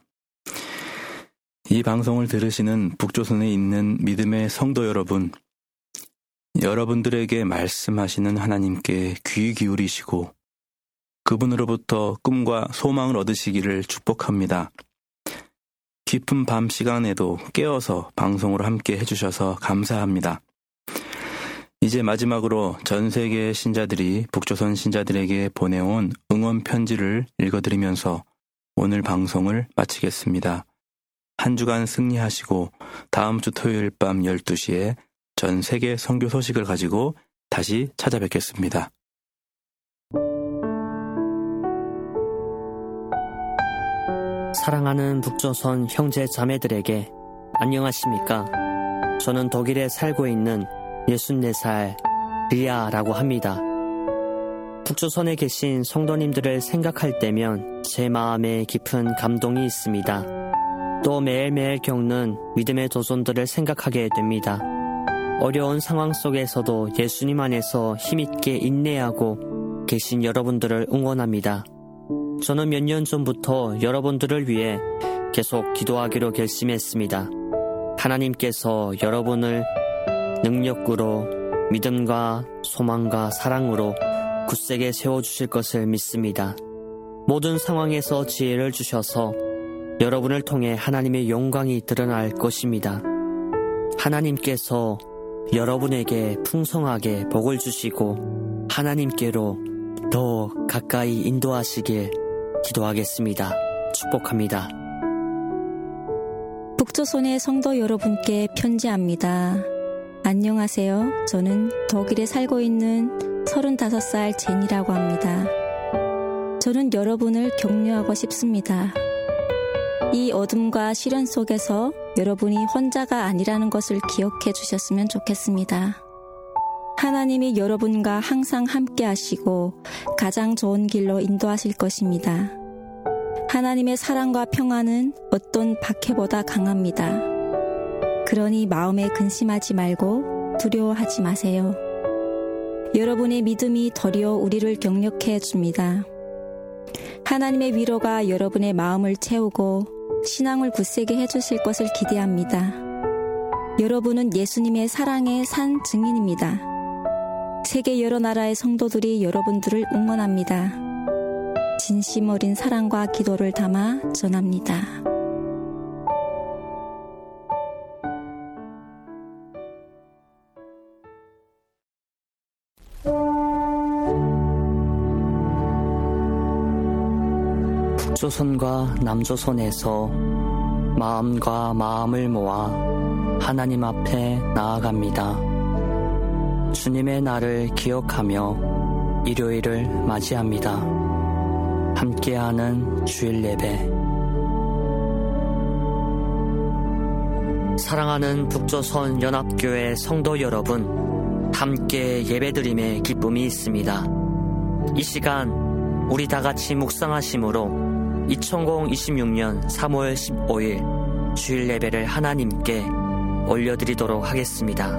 Speaker 3: 이 방송을 들으시는 북조선에 있는 믿음의 성도 여러분, 여러분들에게 말씀하시는 하나님께 귀 기울이시고 그분으로부터 꿈과 소망을 얻으시기를 축복합니다. 깊은 밤 시간에도 깨어서 방송으로 함께 해주셔서 감사합니다. 이제 마지막으로 전 세계의 신자들이 북조선 신자들에게 보내온 응원 편지를 읽어드리면서 오늘 방송을 마치겠습니다. 한 주간 승리하시고 다음 주 토요일 밤 12시에 전 세계 선교 소식을 가지고 다시 찾아뵙겠습니다.
Speaker 5: 사랑하는 북조선 형제 자매들에게 안녕하십니까? 저는 독일에 살고 있는 64살 리아라고 합니다. 북조선에 계신 성도님들을 생각할 때면 제 마음에 깊은 감동이 있습니다. 또 매일매일 겪는 믿음의 도전들을 생각하게 됩니다. 어려운 상황 속에서도 예수님 안에서 힘있게 인내하고 계신 여러분들을 응원합니다. 저는 몇 년 전부터 여러분들을 위해 계속 기도하기로 결심했습니다. 하나님께서 여러분을 능력으로 믿음과 소망과 사랑으로 굳세게 세워주실 것을 믿습니다. 모든 상황에서 지혜를 주셔서 여러분을 통해 하나님의 영광이 드러날 것입니다. 하나님께서 여러분에게 풍성하게 복을 주시고 하나님께로 더 가까이 인도하시길 기도하겠습니다. 축복합니다.
Speaker 4: 북조선의 성도 여러분께 편지합니다. 안녕하세요. 저는 독일에 살고 있는 35살 제니라고 합니다. 저는 여러분을 격려하고 싶습니다. 이 어둠과 시련 속에서 여러분이 혼자가 아니라는 것을 기억해 주셨으면 좋겠습니다. 하나님이 여러분과 항상 함께 하시고 가장 좋은 길로 인도하실 것입니다. 하나님의 사랑과 평안은 어떤 박해보다 강합니다. 그러니 마음에 근심하지 말고 두려워하지 마세요. 여러분의 믿음이 도리어 우리를 격려해 줍니다. 하나님의 위로가 여러분의 마음을 채우고 신앙을 굳세게 해주실 것을 기대합니다. 여러분은 예수님의 사랑의 산 증인입니다. 세계 여러 나라의 성도들이 여러분들을 응원합니다. 진심 어린 사랑과 기도를 담아 전합니다.
Speaker 5: 북조선과 남조선에서 마음과 마음을 모아 하나님 앞에 나아갑니다. 주님의 날을 기억하며 일요일을 맞이합니다. 함께하는 주일 예배. 사랑하는 북조선 연합교회 성도 여러분, 함께 예배드림의 기쁨이 있습니다. 이 시간 우리 다같이 묵상하심으로 2026년 3월 15일 주일 예배를 하나님께 올려드리도록 하겠습니다.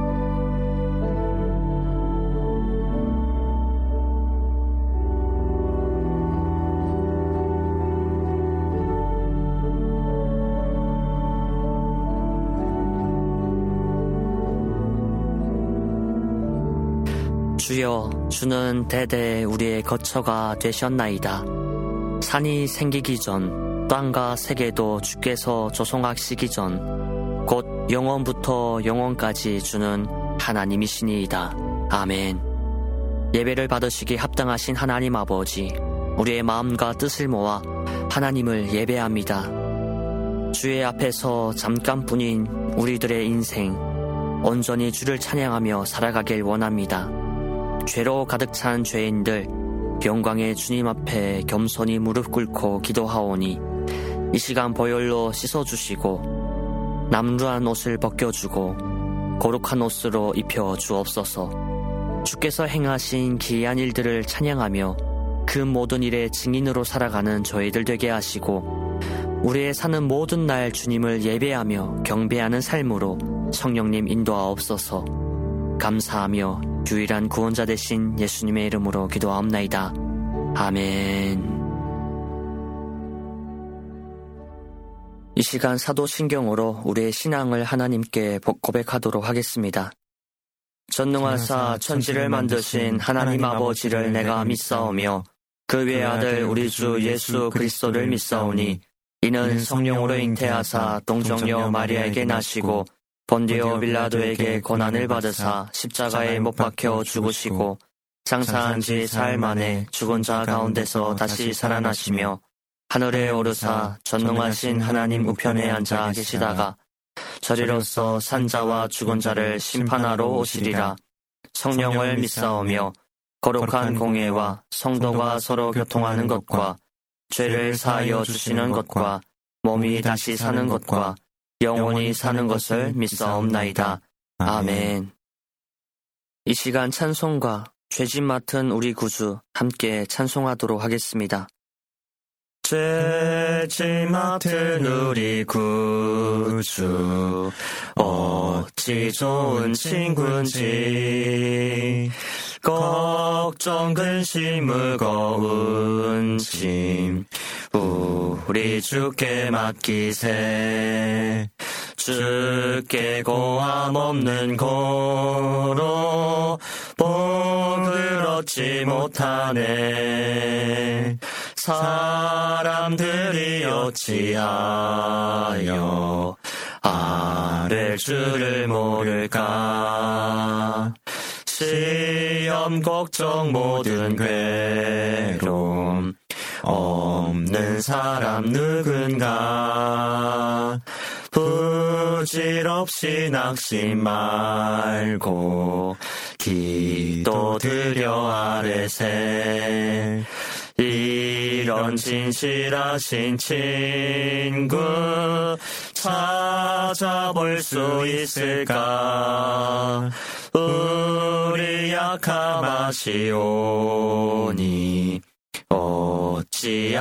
Speaker 5: 주여, 주는 대대 우리의 거처가 되셨나이다. 산이 생기기 전, 땅과 세계도 주께서 조성하시기 전, 곧 영원부터 영원까지 주는 하나님이시니이다. 아멘. 예배를 받으시기 합당하신 하나님 아버지, 우리의 마음과 뜻을 모아 하나님을 예배합니다. 주의 앞에서 잠깐뿐인 우리들의 인생, 온전히 주를 찬양하며 살아가길 원합니다. 죄로 가득 찬 죄인들, 영광의 주님 앞에 겸손히 무릎 꿇고 기도하오니 이 시간 보혈로 씻어주시고 남루한 옷을 벗겨주고 거룩한 옷으로 입혀주옵소서. 주께서 행하신 기이한 일들을 찬양하며 그 모든 일의 증인으로 살아가는 저희들 되게 하시고 우리의 사는 모든 날 주님을 예배하며 경배하는 삶으로 성령님 인도하옵소서. 감사하며 유일한 구원자 되신 예수님의 이름으로 기도하옵나이다. 아멘. 이 시간 사도신경으로 우리의 신앙을 하나님께 고백하도록 하겠습니다. 전능하사 천지를 만드신 하나님 아버지를 내가 믿사오며 그 외아들 우리 주 예수 그리스도를 믿사오니 이는 성령으로 잉태하사 동정녀 마리아에게 나시고 본디오 빌라도에게 고난을 받으사 십자가에 못 박혀 죽으시고 장사한 지 사흘 만에 죽은 자 가운데서 다시 살아나시며 하늘에 오르사 전능하신 하나님 우편에 앉아 계시다가 저리로서 산자와 죽은 자를 심판하러 오시리라. 성령을 믿사오며 거룩한 공예와 성도가 서로 교통하는 것과 죄를 사하여 주시는 것과 몸이 다시 사는 것과 영원히 사는 것을 믿사옵나이다. 아멘. 이 시간 찬송과 죄짐 맡은 우리 구주 함께 찬송하도록 하겠습니다. 죄짐 맡은 우리 구주 어찌 좋은 친구인지 걱정 근심 무거운 짐 우리 주께 맡기세. 주께 고함 없는 고로 복을 얻지 못하네. 사람들이 어찌하여 아랠 줄을 모를까. 시험 걱정 모든 괴로움 없는 사람 누군가. 부질없이 낙심 말고 기도드려 아뢰세. 이런 진실하신 친구 찾아볼 수 있을까? 우리 약함하시오니 어찌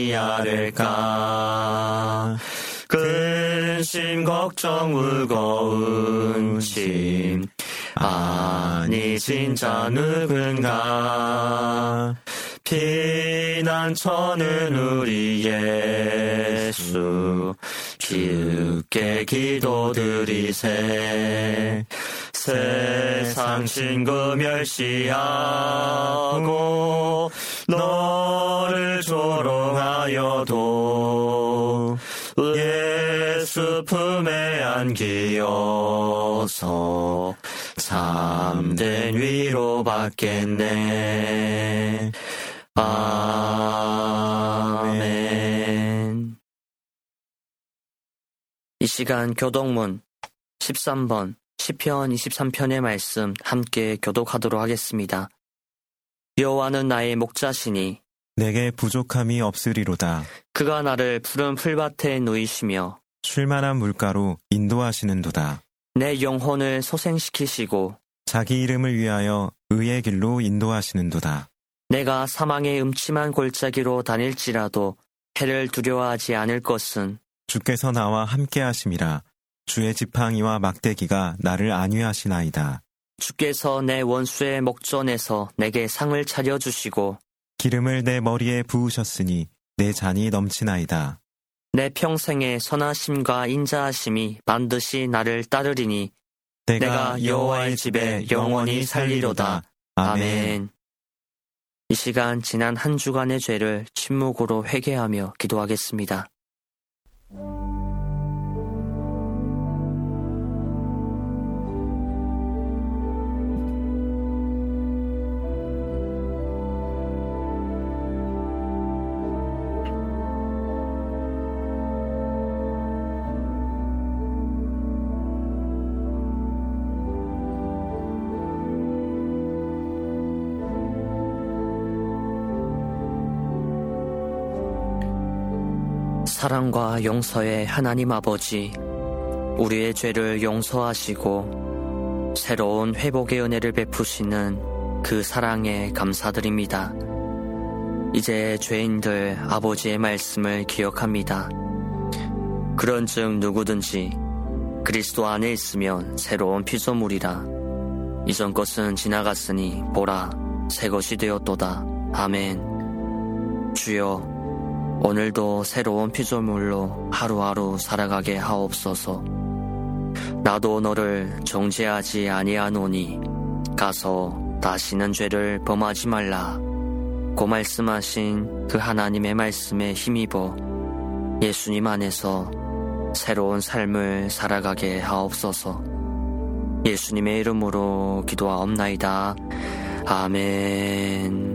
Speaker 5: 아니하릴까? 근심 걱정 무거운 짐 아니 진짜 누군가? 피난처는 우리 예수 깊게 기도드리세. 세상 친구 멸시하고 너를 조롱하여도 예수 품에 안기어서 참된 위로 받겠네. 아멘. 이 시간 교독문 13번 시편 23편의 말씀 함께 교독하도록 하겠습니다. 여호와는 나의 목자시니
Speaker 6: 내게 부족함이 없으리로다.
Speaker 5: 그가 나를 푸른 풀밭에 누이시며
Speaker 6: 쉴만한 물가로 인도하시는도다.
Speaker 5: 내 영혼을 소생시키시고
Speaker 6: 자기 이름을 위하여 의의 길로 인도하시는도다.
Speaker 5: 내가 사망의 음침한 골짜기로 다닐지라도 해를 두려워하지 않을 것은
Speaker 6: 주께서 나와 함께 하심이라. 주의 지팡이와 막대기가 나를 안위하시나이다.
Speaker 5: 주께서 내 원수의 목전에서 내게 상을 차려주시고
Speaker 6: 기름을 내 머리에 부으셨으니 내 잔이 넘치나이다.
Speaker 5: 내 평생의 선하심과 인자하심이 반드시 나를 따르리니 내가 여호와의 집에 영원히 살리로다. 아멘. 이 시간 지난 한 주간의 죄를 침묵으로 회개하며 기도하겠습니다. 사랑과 용서의 하나님 아버지, 우리의 죄를 용서하시고 새로운 회복의 은혜를 베푸시는 그 사랑에 감사드립니다. 이제 죄인들 아버지의 말씀을 기억합니다. 그런즉 누구든지 그리스도 안에 있으면 새로운 피조물이라. 이전 것은 지나갔으니 보라, 새 것이 되었도다. 아멘. 주여, 오늘도 새로운 피조물로 하루하루 살아가게 하옵소서. 나도 너를 정죄하지 아니하노니 가서 다시는 죄를 범하지 말라. 고 말씀하신 그 하나님의 말씀에 힘입어 예수님 안에서 새로운 삶을 살아가게 하옵소서. 예수님의 이름으로 기도하옵나이다. 아멘.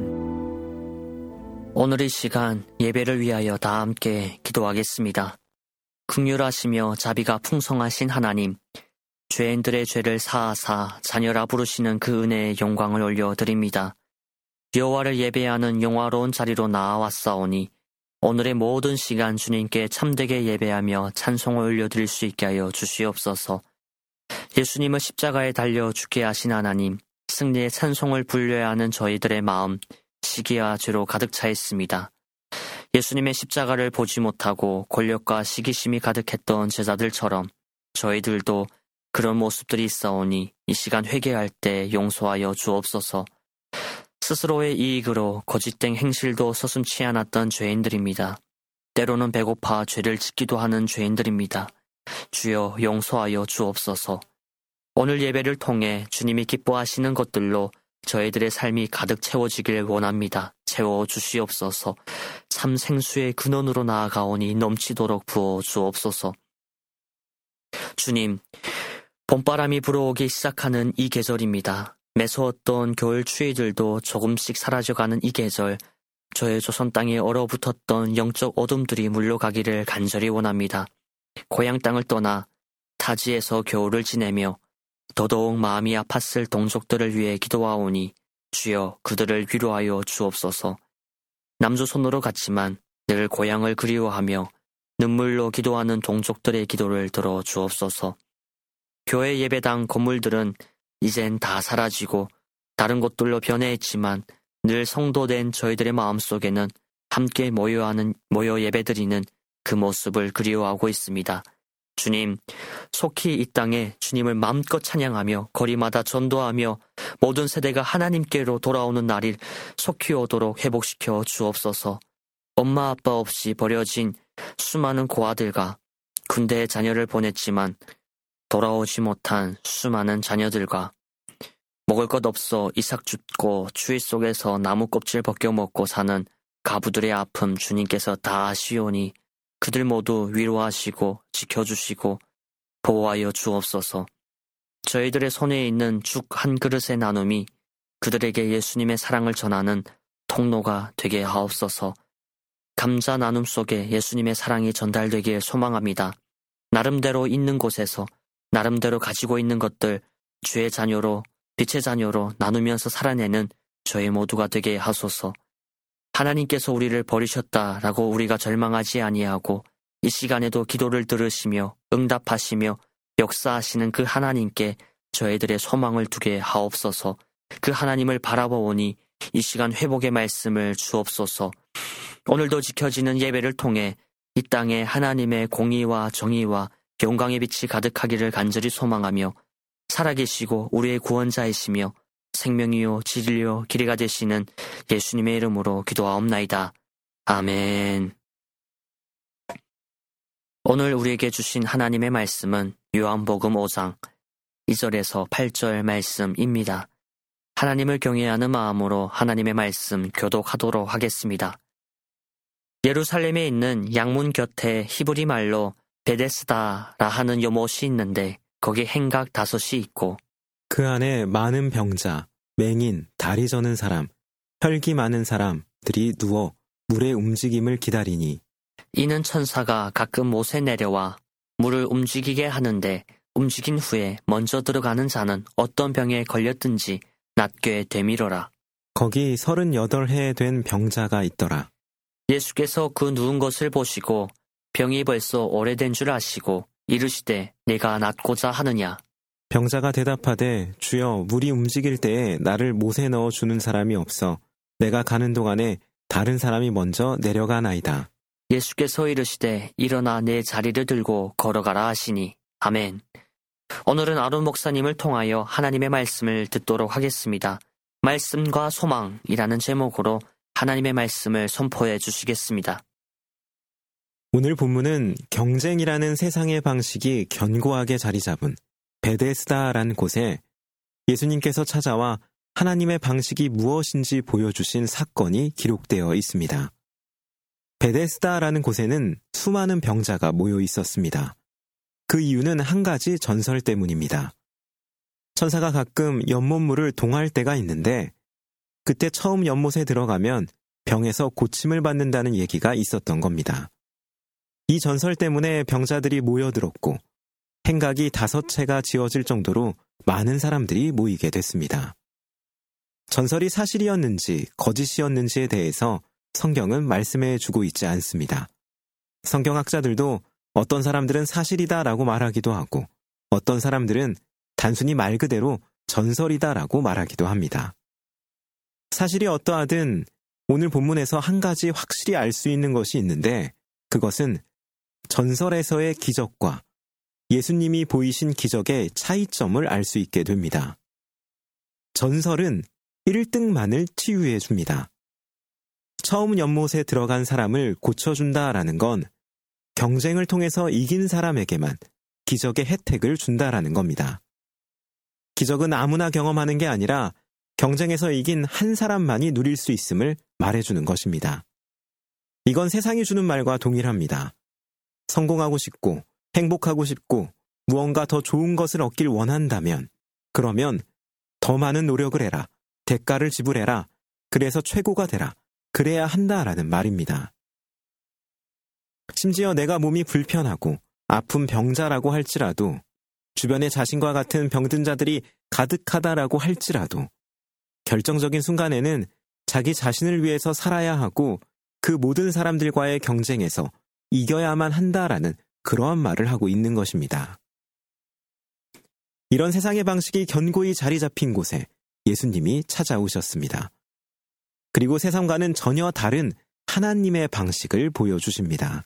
Speaker 5: 오늘 이 시간 예배를 위하여 다 함께 기도하겠습니다. 긍휼하시며 자비가 풍성하신 하나님, 죄인들의 죄를 사하사 자녀라 부르시는 그 은혜의 영광을 올려드립니다. 여호와를 예배하는 영화로운 자리로 나아왔사오니 오늘의 모든 시간 주님께 참되게 예배하며 찬송을 올려드릴 수 있게 하여 주시옵소서. 예수님을 십자가에 달려 죽게 하신 하나님, 승리의 찬송을 불려야 하는 저희들의 마음, 시기와 죄로 가득 차 있습니다. 예수님의 십자가를 보지 못하고 권력과 시기심이 가득했던 제자들처럼 저희들도 그런 모습들이 있사오니 이 시간 회개할 때 용서하여 주옵소서. 스스로의 이익으로 거짓된 행실도 서슴지 않았던 죄인들입니다. 때로는 배고파 죄를 짓기도 하는 죄인들입니다. 주여 용서하여 주옵소서. 오늘 예배를 통해 주님이 기뻐하시는 것들로 저희들의 삶이 가득 채워지길 원합니다. 채워주시옵소서. 참 생수의 근원으로 나아가오니 넘치도록 부어주옵소서. 주님, 봄바람이 불어오기 시작하는 이 계절입니다. 매서웠던 겨울 추위들도 조금씩 사라져가는 이 계절, 저의 조선 땅에 얼어붙었던 영적 어둠들이 물러가기를 간절히 원합니다. 고향 땅을 떠나 타지에서 겨울을 지내며 더더욱 마음이 아팠을 동족들을 위해 기도하오니 주여 그들을 위로하여 주옵소서. 남조선으로 갔지만 늘 고향을 그리워하며 눈물로 기도하는 동족들의 기도를 들어 주옵소서. 교회 예배당 건물들은 이젠 다 사라지고 다른 곳들로 변해있지만 늘 성도된 저희들의 마음속에는 함께 모여 예배드리는 그 모습을 그리워하고 있습니다. 주님, 속히 이 땅에 주님을 마음껏 찬양하며 거리마다 전도하며 모든 세대가 하나님께로 돌아오는 날이 속히 오도록 회복시켜 주옵소서. 엄마 아빠 없이 버려진 수많은 고아들과 군대에 자녀를 보냈지만 돌아오지 못한 수많은 자녀들과 먹을 것 없어 이삭 줍고 추위 속에서 나무 껍질 벗겨 먹고 사는 가부들의 아픔 주님께서 다 아시오니 그들 모두 위로하시고 지켜주시고 보호하여 주옵소서. 저희들의 손에 있는 죽 한 그릇의 나눔이 그들에게 예수님의 사랑을 전하는 통로가 되게 하옵소서. 감자 나눔 속에 예수님의 사랑이 전달되길 소망합니다. 나름대로 있는 곳에서 나름대로 가지고 있는 것들 주의 자녀로 빛의 자녀로 나누면서 살아내는 저희 모두가 되게 하소서. 하나님께서 우리를 버리셨다라고 우리가 절망하지 아니하고 이 시간에도 기도를 들으시며 응답하시며 역사하시는 그 하나님께 저희들의 소망을 두게 하옵소서. 그 하나님을 바라보오니 이 시간 회복의 말씀을 주옵소서. 오늘도 지켜지는 예배를 통해 이 땅에 하나님의 공의와 정의와 영광의 빛이 가득하기를 간절히 소망하며 살아계시고 우리의 구원자이시며 생명이요 진리요 길이가 되시는 예수님의 이름으로 기도하옵나이다. 아멘. 오늘 우리에게 주신 하나님의 말씀은 요한복음 5장 2절에서 8절 말씀입니다. 하나님을 경외하는 마음으로 하나님의 말씀 교독하도록 하겠습니다. 예루살렘에 있는 양문 곁에 히브리 말로 베데스다라 하는 요못이 있는데 거기 행각 5이 있고
Speaker 6: 그 안에 많은 병자, 맹인, 다리 저는 사람, 혈기 많은 사람들이 누워 물의 움직임을 기다리니
Speaker 5: 이는 천사가 가끔 못에 내려와 물을 움직이게 하는데 움직인 후에 먼저 들어가는 자는 어떤 병에 걸렸든지 낫게 되밀어라.
Speaker 6: 거기 38해 된 병자가 있더라.
Speaker 5: 예수께서 그 누운 것을 보시고 병이 벌써 오래된 줄 아시고 이르시되 내가 낫고자 하느냐.
Speaker 6: 병자가 대답하되 주여 물이 움직일 때에 나를 못에 넣어 주는 사람이 없어 내가 가는 동안에 다른 사람이 먼저 내려가나이다.
Speaker 5: 예수께서 이르시되 일어나 내 자리를 들고 걸어가라 하시니 아멘. 오늘은 아론 목사님을 통하여 하나님의 말씀을 듣도록 하겠습니다. 말씀과 소망이라는 제목으로 하나님의 말씀을 선포해 주시겠습니다.
Speaker 6: 오늘 본문은 경쟁이라는 세상의 방식이 견고하게 자리 잡은 베데스다라는 곳에 예수님께서 찾아와 하나님의 방식이 무엇인지 보여주신 사건이 기록되어 있습니다. 베데스다라는 곳에는 수많은 병자가 모여 있었습니다. 그 이유는 한 가지 전설 때문입니다. 천사가 가끔 연못물을 동할 때가 있는데 그때 처음 연못에 들어가면 병에서 고침을 받는다는 얘기가 있었던 겁니다. 이 전설 때문에 병자들이 모여들었고 행각이 5채가 지어질 정도로 많은 사람들이 모이게 됐습니다. 전설이 사실이었는지 거짓이었는지에 대해서 성경은 말씀해 주고 있지 않습니다. 성경학자들도 어떤 사람들은 사실이다라고 말하기도 하고 어떤 사람들은 단순히 말 그대로 전설이다라고 말하기도 합니다. 사실이 어떠하든 오늘 본문에서 한 가지 확실히 알 수 있는 것이 있는데 그것은 전설에서의 기적과 예수님이 보이신 기적의 차이점을 알 수 있게 됩니다. 전설은 1등만을 치유해 줍니다. 처음 연못에 들어간 사람을 고쳐준다라는 건 경쟁을 통해서 이긴 사람에게만 기적의 혜택을 준다라는 겁니다. 기적은 아무나 경험하는 게 아니라 경쟁에서 이긴 한 사람만이 누릴 수 있음을 말해주는 것입니다. 이건 세상이 주는 말과 동일합니다. 성공하고 싶고 행복하고 싶고 무언가 더 좋은 것을 얻길 원한다면 그러면 더 많은 노력을 해라. 대가를 지불해라. 그래서 최고가 되라. 그래야 한다라는 말입니다. 심지어 내가 몸이 불편하고 아픈 병자라고 할지라도 주변에 자신과 같은 병든 자들이 가득하다라고 할지라도 결정적인 순간에는 자기 자신을 위해서 살아야 하고 그 모든 사람들과의 경쟁에서 이겨야만 한다라는 그러한 말을 하고 있는 것입니다. 이런 세상의 방식이 견고히 자리 잡힌 곳에 예수님이 찾아오셨습니다. 그리고 세상과는 전혀 다른 하나님의 방식을 보여주십니다.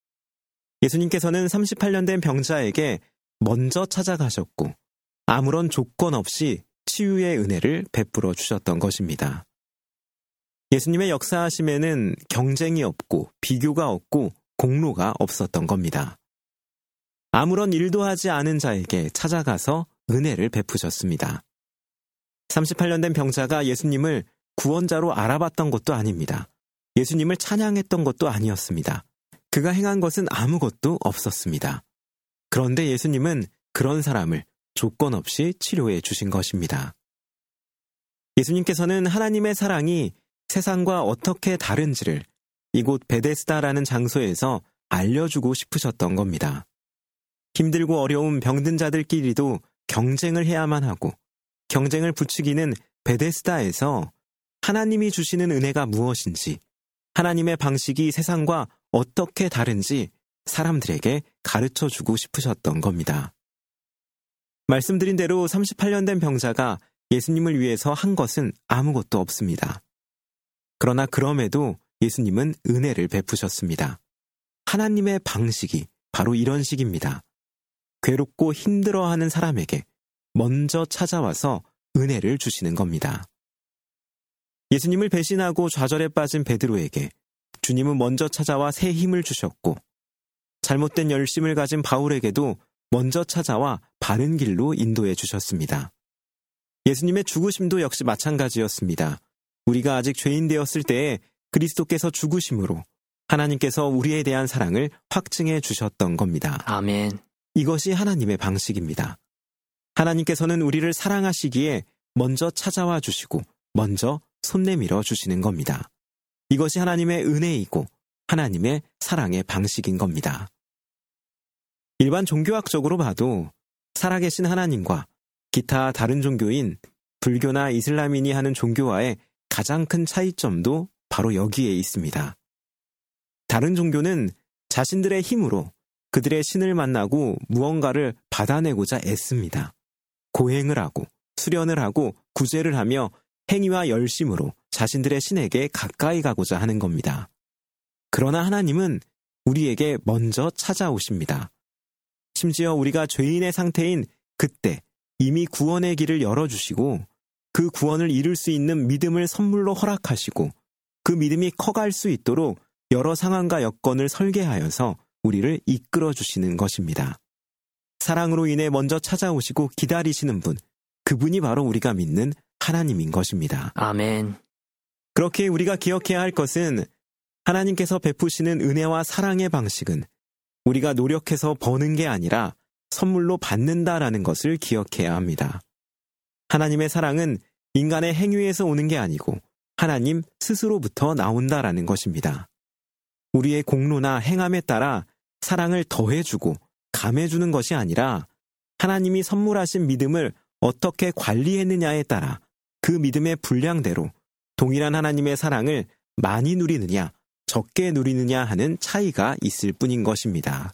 Speaker 6: 예수님께서는 38년 된 병자에게 먼저 찾아가셨고 아무런 조건 없이 치유의 은혜를 베풀어 주셨던 것입니다. 예수님의 역사하심에는 경쟁이 없고 비교가 없고 공로가 없었던 겁니다. 아무런 일도 하지 않은 자에게 찾아가서 은혜를 베푸셨습니다. 38년 된 병자가 예수님을 구원자로 알아봤던 것도 아닙니다. 예수님을 찬양했던 것도 아니었습니다. 그가 행한 것은 아무것도 없었습니다. 그런데 예수님은 그런 사람을 조건 없이 치료해 주신 것입니다. 예수님께서는 하나님의 사랑이 세상과 어떻게 다른지를 이곳 베데스다라는 장소에서 알려주고 싶으셨던 겁니다. 힘들고 어려운 병든 자들끼리도 경쟁을 해야만 하고 경쟁을 부추기는 베데스다에서 하나님이 주시는 은혜가 무엇인지, 하나님의 방식이 세상과 어떻게 다른지 사람들에게 가르쳐주고 싶으셨던 겁니다. 말씀드린 대로 38년 된 병자가 예수님을 위해서 한 것은 아무것도 없습니다. 그러나 그럼에도 예수님은 은혜를 베푸셨습니다. 하나님의 방식이 바로 이런 식입니다. 괴롭고 힘들어하는 사람에게 먼저 찾아와서 은혜를 주시는 겁니다. 예수님을 배신하고 좌절에 빠진 베드로에게 주님은 먼저 찾아와 새 힘을 주셨고, 잘못된 열심을 가진 바울에게도 먼저 찾아와 바른 길로 인도해 주셨습니다. 예수님의 죽으심도 역시 마찬가지였습니다. 우리가 아직 죄인 되었을 때에 그리스도께서 죽으심으로 하나님께서 우리에 대한 사랑을 확증해 주셨던 겁니다.
Speaker 5: 아멘.
Speaker 6: 이것이 하나님의 방식입니다. 하나님께서는 우리를 사랑하시기에 먼저 찾아와 주시고 먼저 손 내밀어 주시는 겁니다. 이것이 하나님의 은혜이고 하나님의 사랑의 방식인 겁니다. 일반 종교학적으로 봐도 살아계신 하나님과 기타 다른 종교인 불교나 이슬람인이 하는 종교와의 가장 큰 차이점도 바로 여기에 있습니다. 다른 종교는 자신들의 힘으로 그들의 신을 만나고 무언가를 받아내고자 애씁니다. 고행을 하고 수련을 하고 구제를 하며 행위와 열심으로 자신들의 신에게 가까이 가고자 하는 겁니다. 그러나 하나님은 우리에게 먼저 찾아오십니다. 심지어 우리가 죄인의 상태인 그때 이미 구원의 길을 열어주시고 그 구원을 이룰 수 있는 믿음을 선물로 허락하시고 그 믿음이 커갈 수 있도록 여러 상황과 여건을 설계하여서 우리를 이끌어 주시는 것입니다. 사랑으로 인해 먼저 찾아오시고 기다리시는 분, 그분이 바로 우리가 믿는 하나님인 것입니다.
Speaker 5: 아멘.
Speaker 6: 그렇게 우리가 기억해야 할 것은 하나님께서 베푸시는 은혜와 사랑의 방식은 우리가 노력해서 버는 게 아니라 선물로 받는다라는 것을 기억해야 합니다. 하나님의 사랑은 인간의 행위에서 오는 게 아니고 하나님 스스로부터 나온다라는 것입니다. 우리의 공로나 행함에 따라 사랑을 더해주고 감해주는 것이 아니라 하나님이 선물하신 믿음을 어떻게 관리했느냐에 따라 그 믿음의 분량대로 동일한 하나님의 사랑을 많이 누리느냐 적게 누리느냐 하는 차이가 있을 뿐인 것입니다.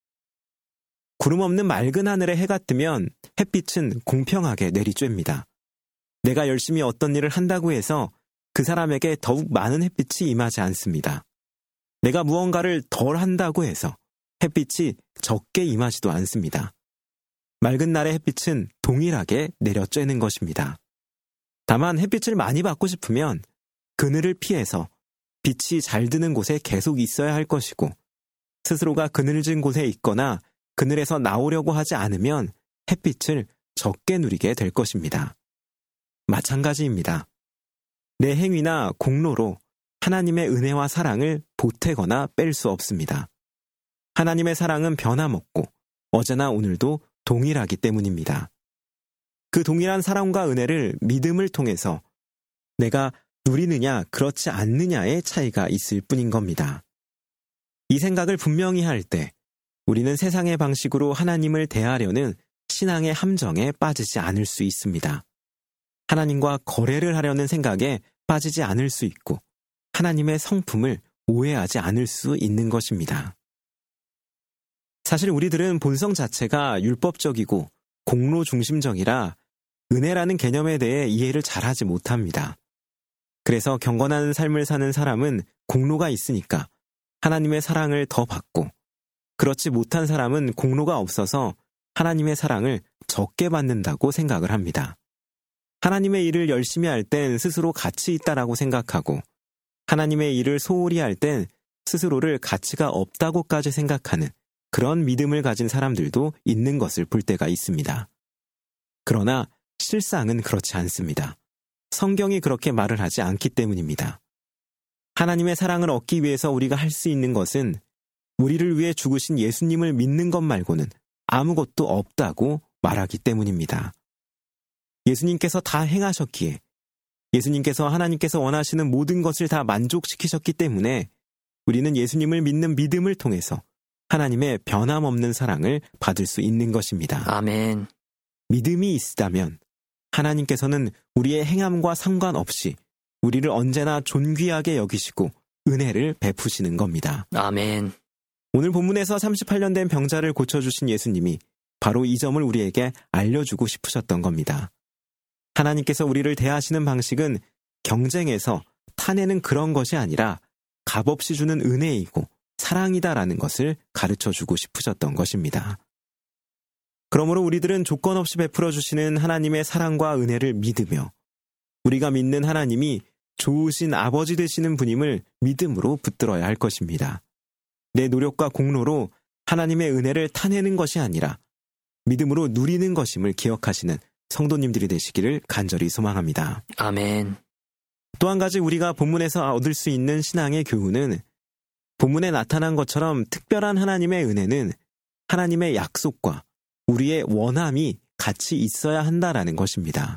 Speaker 6: 구름 없는 맑은 하늘에 해가 뜨면 햇빛은 공평하게 내리쬐입니다. 내가 열심히 어떤 일을 한다고 해서 그 사람에게 더욱 많은 햇빛이 임하지 않습니다. 내가 무언가를 덜 한다고 해서 햇빛이 적게 임하지도 않습니다. 맑은 날의 햇빛은 동일하게 내려쬐는 것입니다. 다만 햇빛을 많이 받고 싶으면 그늘을 피해서 빛이 잘 드는 곳에 계속 있어야 할 것이고, 스스로가 그늘진 곳에 있거나 그늘에서 나오려고 하지 않으면 햇빛을 적게 누리게 될 것입니다. 마찬가지입니다. 내 행위나 공로로 하나님의 은혜와 사랑을 보태거나 뺄 수 없습니다. 하나님의 사랑은 변함없고 어제나 오늘도 동일하기 때문입니다. 그 동일한 사랑과 은혜를 믿음을 통해서 내가 누리느냐 그렇지 않느냐의 차이가 있을 뿐인 겁니다. 이 생각을 분명히 할 때 우리는 세상의 방식으로 하나님을 대하려는 신앙의 함정에 빠지지 않을 수 있습니다. 하나님과 거래를 하려는 생각에 빠지지 않을 수 있고 하나님의 성품을 오해하지 않을 수 있는 것입니다. 사실 우리들은 본성 자체가 율법적이고 공로 중심적이라 은혜라는 개념에 대해 이해를 잘하지 못합니다. 그래서 경건한 삶을 사는 사람은 공로가 있으니까 하나님의 사랑을 더 받고, 그렇지 못한 사람은 공로가 없어서 하나님의 사랑을 적게 받는다고 생각을 합니다. 하나님의 일을 열심히 할 땐 스스로 가치 있다라고 생각하고, 하나님의 일을 소홀히 할 땐 스스로를 가치가 없다고까지 생각하는 그런 믿음을 가진 사람들도 있는 것을 볼 때가 있습니다. 그러나 실상은 그렇지 않습니다. 성경이 그렇게 말을 하지 않기 때문입니다. 하나님의 사랑을 얻기 위해서 우리가 할 수 있는 것은 우리를 위해 죽으신 예수님을 믿는 것 말고는 아무것도 없다고 말하기 때문입니다. 예수님께서 다 행하셨기에, 예수님께서 하나님께서 원하시는 모든 것을 다 만족시키셨기 때문에 우리는 예수님을 믿는 믿음을 통해서 하나님의 변함없는 사랑을 받을 수 있는 것입니다.
Speaker 5: 아멘.
Speaker 6: 믿음이 있다면 하나님께서는 우리의 행함과 상관없이 우리를 언제나 존귀하게 여기시고 은혜를 베푸시는 겁니다.
Speaker 5: 아멘.
Speaker 6: 오늘 본문에서 38년 된 병자를 고쳐주신 예수님이 바로 이 점을 우리에게 알려주고 싶으셨던 겁니다. 하나님께서 우리를 대하시는 방식은 경쟁에서 타내는 그런 것이 아니라 값없이 주는 은혜이고 사랑이다라는 것을 가르쳐주고 싶으셨던 것입니다. 그러므로 우리들은 조건 없이 베풀어 주시는 하나님의 사랑과 은혜를 믿으며 우리가 믿는 하나님이 좋으신 아버지 되시는 분임을 믿음으로 붙들어야 할 것입니다. 내 노력과 공로로 하나님의 은혜를 타내는 것이 아니라 믿음으로 누리는 것임을 기억하시는 성도님들이 되시기를 간절히 소망합니다.
Speaker 5: 아멘.
Speaker 6: 또 한 가지 우리가 본문에서 얻을 수 있는 신앙의 교훈은 본문에 나타난 것처럼 특별한 하나님의 은혜는 하나님의 약속과 우리의 원함이 같이 있어야 한다라는 것입니다.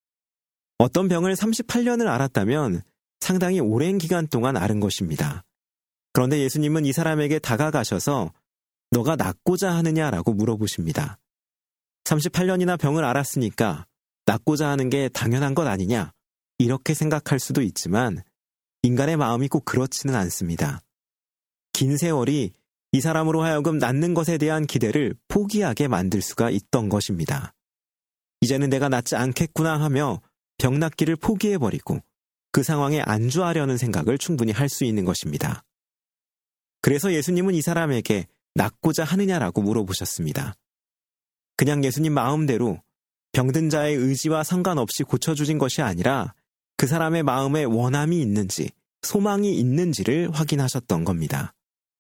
Speaker 6: 어떤 병을 38년을 앓았다면 상당히 오랜 기간 동안 앓은 것입니다. 그런데 예수님은 이 사람에게 다가가셔서 너가 낫고자 하느냐라고 물어보십니다. 38년이나 병을 앓았으니까 낫고자 하는 게 당연한 것 아니냐? 이렇게 생각할 수도 있지만 인간의 마음이 꼭 그렇지는 않습니다. 긴 세월이 이 사람으로 하여금 낫는 것에 대한 기대를 포기하게 만들 수가 있던 것입니다. 이제는 내가 낫지 않겠구나 하며 병 낫기를 포기해버리고 그 상황에 안주하려는 생각을 충분히 할 수 있는 것입니다. 그래서 예수님은 이 사람에게 낫고자 하느냐라고 물어보셨습니다. 그냥 예수님 마음대로 병든 자의 의지와 상관없이 고쳐주신 것이 아니라 그 사람의 마음에 원함이 있는지 소망이 있는지를 확인하셨던 겁니다.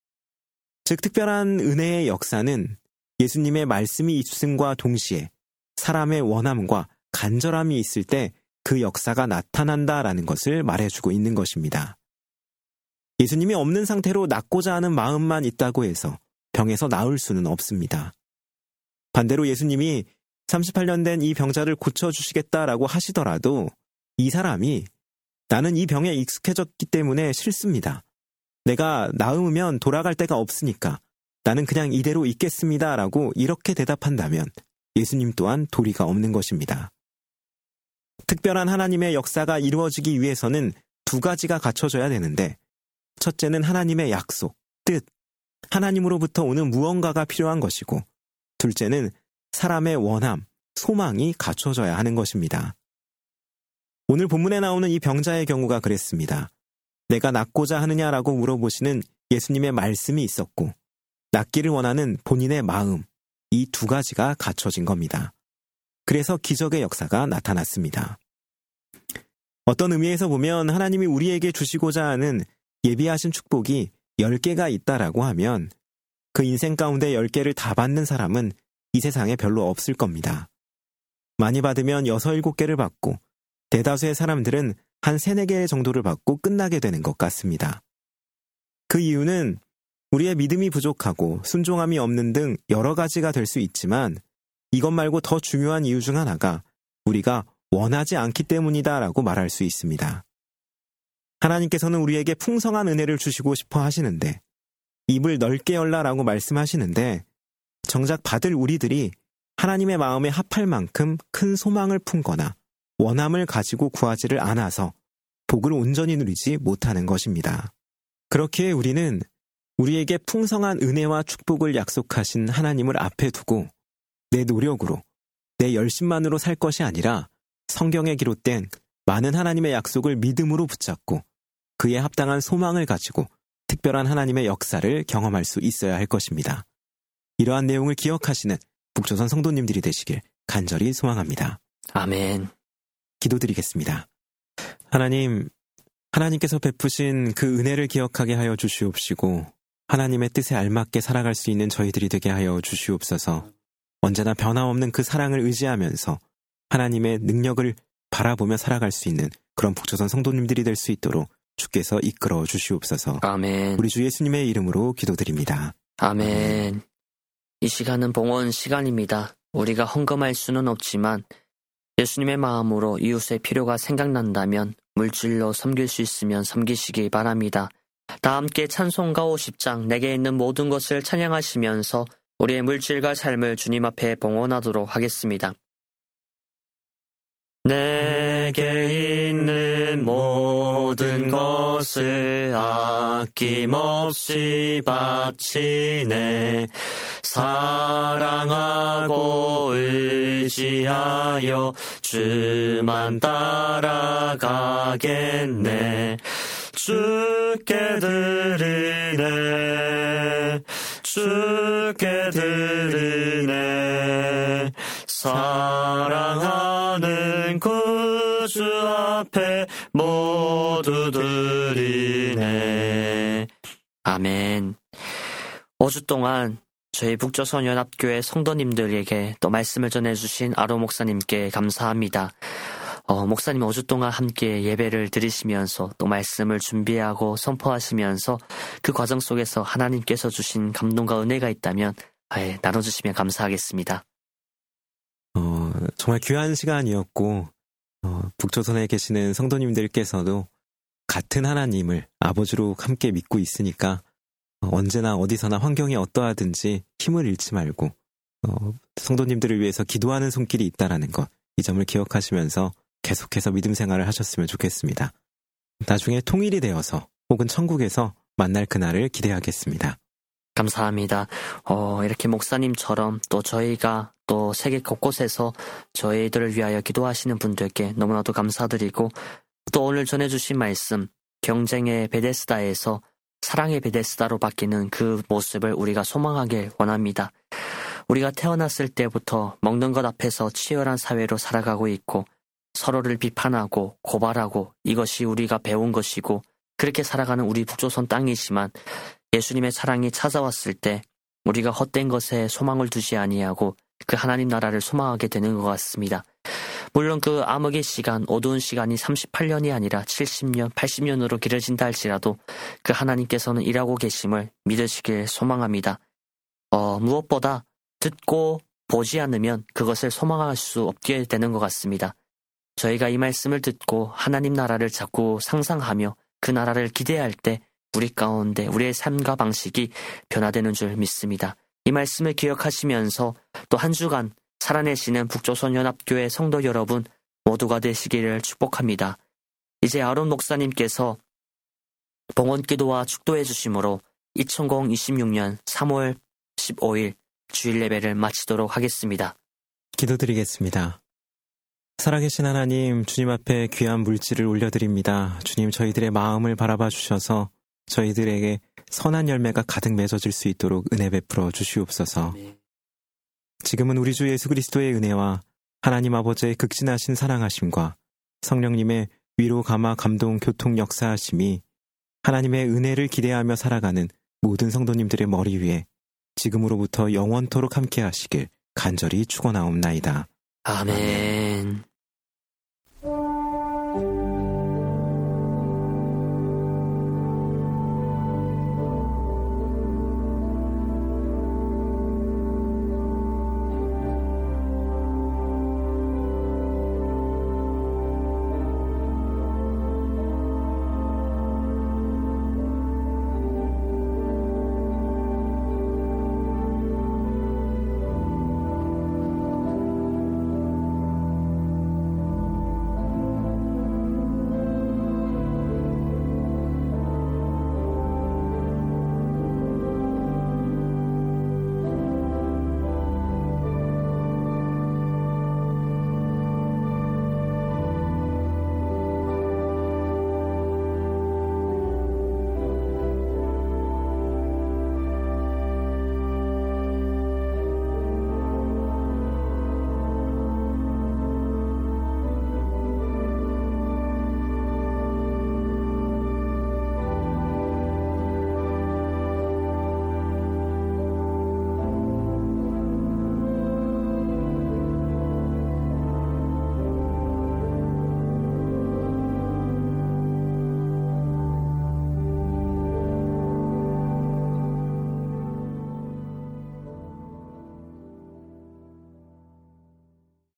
Speaker 6: 즉 특별한 은혜의 역사는 예수님의 말씀이 있음과 동시에 사람의 원함과 간절함이 있을 때 그 역사가 나타난다라는 것을 말해주고 있는 것입니다. 예수님이 없는 상태로 낫고자 하는 마음만 있다고 해서 병에서 나을 수는 없습니다. 반대로 예수님이 38년 된 이 병자를 고쳐주시겠다라고 하시더라도 이 사람이 나는 이 병에 익숙해졌기 때문에 싫습니다. 내가 나으면 돌아갈 데가 없으니까 나는 그냥 이대로 있겠습니다라고 이렇게 대답한다면 예수님 또한 도리가 없는 것입니다. 특별한 하나님의 역사가 이루어지기 위해서는 두 가지가 갖춰져야 되는데 첫째는 하나님의 약속, 뜻, 하나님으로부터 오는 무언가가 필요한 것이고 둘째는 사람의 원함, 소망이 갖춰져야 하는 것입니다. 오늘 본문에 나오는 이 병자의 경우가 그랬습니다. 내가 낫고자 하느냐라고 물어보시는 예수님의 말씀이 있었고 낫기를 원하는 본인의 마음, 이 두 가지가 갖춰진 겁니다. 그래서 기적의 역사가 나타났습니다. 어떤 의미에서 보면 하나님이 우리에게 주시고자 하는 예비하신 축복이 10개가 있다라고 하면 그 인생 가운데 10개를 다 받는 사람은 이 세상에 별로 없을 겁니다. 많이 받으면 6, 7개를 받고 대다수의 사람들은 한 3, 4개 정도를 받고 끝나게 되는 것 같습니다. 그 이유는 우리의 믿음이 부족하고 순종함이 없는 등 여러 가지가 될 수 있지만 이것 말고 더 중요한 이유 중 하나가 우리가 원하지 않기 때문이다라고 말할 수 있습니다. 하나님께서는 우리에게 풍성한 은혜를 주시고 싶어 하시는데 입을 넓게 열라라고 말씀하시는데 정작 받을 우리들이 하나님의 마음에 합할 만큼 큰 소망을 품거나 원함을 가지고 구하지를 않아서 복을 온전히 누리지 못하는 것입니다. 그렇기에 우리는 우리에게 풍성한 은혜와 축복을 약속하신 하나님을 앞에 두고 내 노력으로, 내 열심만으로 살 것이 아니라 성경에 기록된 많은 하나님의 약속을 믿음으로 붙잡고 그에 합당한 소망을 가지고 특별한 하나님의 역사를 경험할 수 있어야 할 것입니다. 이러한 내용을 기억하시는 북조선 성도님들이 되시길 간절히 소망합니다.
Speaker 5: 아멘.
Speaker 6: 기도드리겠습니다. 하나님께서 베푸신 그 은혜를 기억하게 하여 주시옵시고 하나님의 뜻에 알맞게 살아갈 수 있는 저희들이 되게 하여 주시옵소서. 언제나 변함없는 그 사랑을 의지하면서 하나님의 능력을 바라보며 살아갈 수 있는 그런 북조선 성도님들이 될 수 있도록 주께서 이끌어 주시옵소서.
Speaker 5: 아멘.
Speaker 6: 우리 주 예수님의 이름으로 기도드립니다.
Speaker 5: 아멘. 이 시간은 봉헌 시간입니다. 우리가 헌금할 수는 없지만 예수님의 마음으로 이웃의 필요가 생각난다면 물질로 섬길 수 있으면 섬기시기 바랍니다. 다 함께 찬송가 50장 내게 있는 모든 것을 찬양하시면서 우리의 물질과 삶을 주님 앞에 봉헌하도록 하겠습니다. 내게 있는 모든 것을 아낌없이 바치네. 사랑하고 의지하여 주만 따라가겠네. 주께 드리네. 주께 드리네. 사랑하는 구주 앞에 모두 드리네. 아멘. 5주 동안 저희 북조선 연합교회 성도님들에게 또 말씀을 전해주신 아로 목사님께 감사합니다. 목사님 5주 동안 함께 예배를 드리시면서 또 말씀을 준비하고 선포하시면서 그 과정 속에서 하나님께서 주신 감동과 은혜가 있다면 나눠주시면 감사하겠습니다.
Speaker 6: 정말 귀한 시간이었고 북조선에 계시는 성도님들께서도 같은 하나님을 아버지로 함께 믿고 있으니까 언제나 어디서나 환경이 어떠하든지 힘을 잃지 말고 성도님들을 위해서 기도하는 손길이 있다라는 것, 이 점을 기억하시면서 계속해서 믿음 생활을 하셨으면 좋겠습니다. 나중에 통일이 되어서 혹은 천국에서 만날 그날을 기대하겠습니다.
Speaker 5: 감사합니다. 이렇게 목사님처럼 또 저희가 또 세계 곳곳에서 저희들을 위하여 기도하시는 분들께 너무나도 감사드리고 또 오늘 전해주신 말씀, 경쟁의 베데스다에서 사랑의 베데스다로 바뀌는 그 모습을 우리가 소망하길 원합니다. 우리가 태어났을 때부터 먹는 것 앞에서 치열한 사회로 살아가고 있고 서로를 비판하고 고발하고 이것이 우리가 배운 것이고 그렇게 살아가는 우리 북조선 땅이지만 예수님의 사랑이 찾아왔을 때 우리가 헛된 것에 소망을 두지 아니하고 그 하나님 나라를 소망하게 되는 것 같습니다. 물론 그 암흑의 시간, 어두운 시간이 38년이 아니라 70년, 80년으로 길어진다 할지라도 그 하나님께서는 일하고 계심을 믿으시길 소망합니다. 무엇보다 듣고 보지 않으면 그것을 소망할 수 없게 되는 것 같습니다. 저희가 이 말씀을 듣고 하나님 나라를 자꾸 상상하며 그 나라를 기대할 때 우리 가운데 우리의 삶과 방식이 변화되는 줄 믿습니다. 이 말씀을 기억하시면서 또 한 주간 살아내시는 북조선 연합교회 성도 여러분 모두가 되시기를 축복합니다. 이제 아론 목사님께서 봉헌기도와 축도해 주심으로 2026년 3월 15일 주일 예배를 마치도록 하겠습니다.
Speaker 6: 기도드리겠습니다. 살아계신 하나님, 주님 앞에 귀한 물질을 올려드립니다. 주님, 저희들의 마음을 바라봐 주셔서 저희들에게 선한 열매가 가득 맺어질 수 있도록 은혜 베풀어 주시옵소서. 지금은 우리 주 예수 그리스도의 은혜와 하나님 아버지의 극진하신 사랑하심과 성령님의 위로 감화 감동 교통 역사하심이 하나님의 은혜를 기대하며 살아가는 모든 성도님들의 머리 위에 지금으로부터 영원토록 함께 하시길 간절히 축원하옵나이다.
Speaker 5: 아멘.